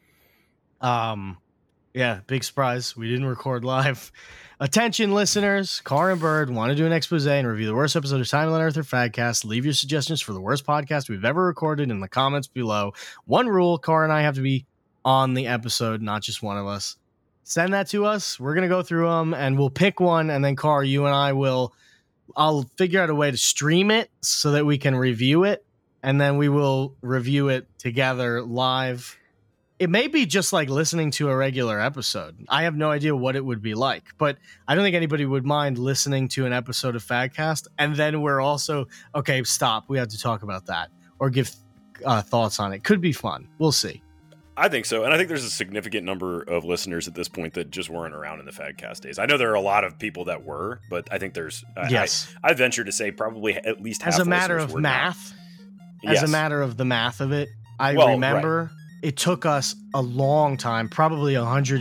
Yeah, big surprise. We didn't record live. Attention, listeners. Car and Bird want to do an expose and review the worst episode of Timeline Earth or Fadcast. Leave your suggestions for the worst podcast we've ever recorded in the comments below. One rule, Car and I have to be on the episode, not just one of us. Send that to us. We're going to go through them, and we'll pick one, and then, Car, you and I I'll figure out a way to stream it so that we can review it, and then we will review it together live. It may be just like listening to a regular episode. I have no idea what it would be like, but I don't think anybody would mind listening to an episode of Fadcast. And then we're also, okay, stop. We have to talk about that or give thoughts on it. Could be fun. We'll see. I think so. And I think there's a significant number of listeners at this point that just weren't around in the Fadcast days. I know there are a lot of people that were, but I think there's, I venture to say probably at least half. As a matter of math, as a matter of the math of it, I remember... Right. It took us a long time, probably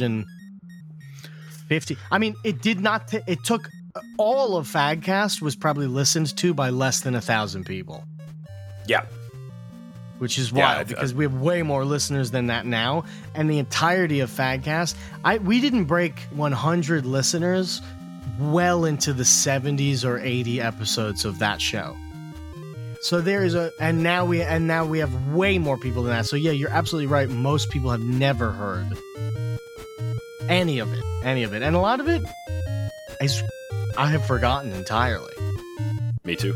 150. I mean, it did not. It took all of Fadcast was probably listened to by less than 1,000 people. Yeah, which is wild because we have way more listeners than that now. And the entirety of Fadcast, we didn't break 100 listeners well into the 70s or 80 episodes of that show. So there is and now we have way more people than that. So yeah, you're absolutely right. Most people have never heard any of it, and a lot of it I have forgotten entirely. Me too.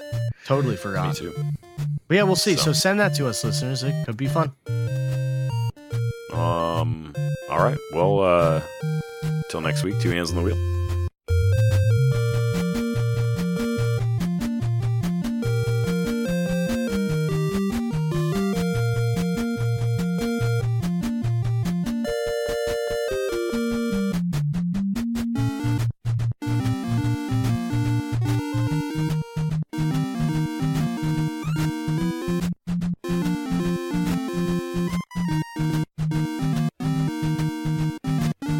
Totally forgotten. Me too. But yeah, we'll see. So send that to us, listeners. It could be fun. All right. Well, till next week, 2 hands on the wheel.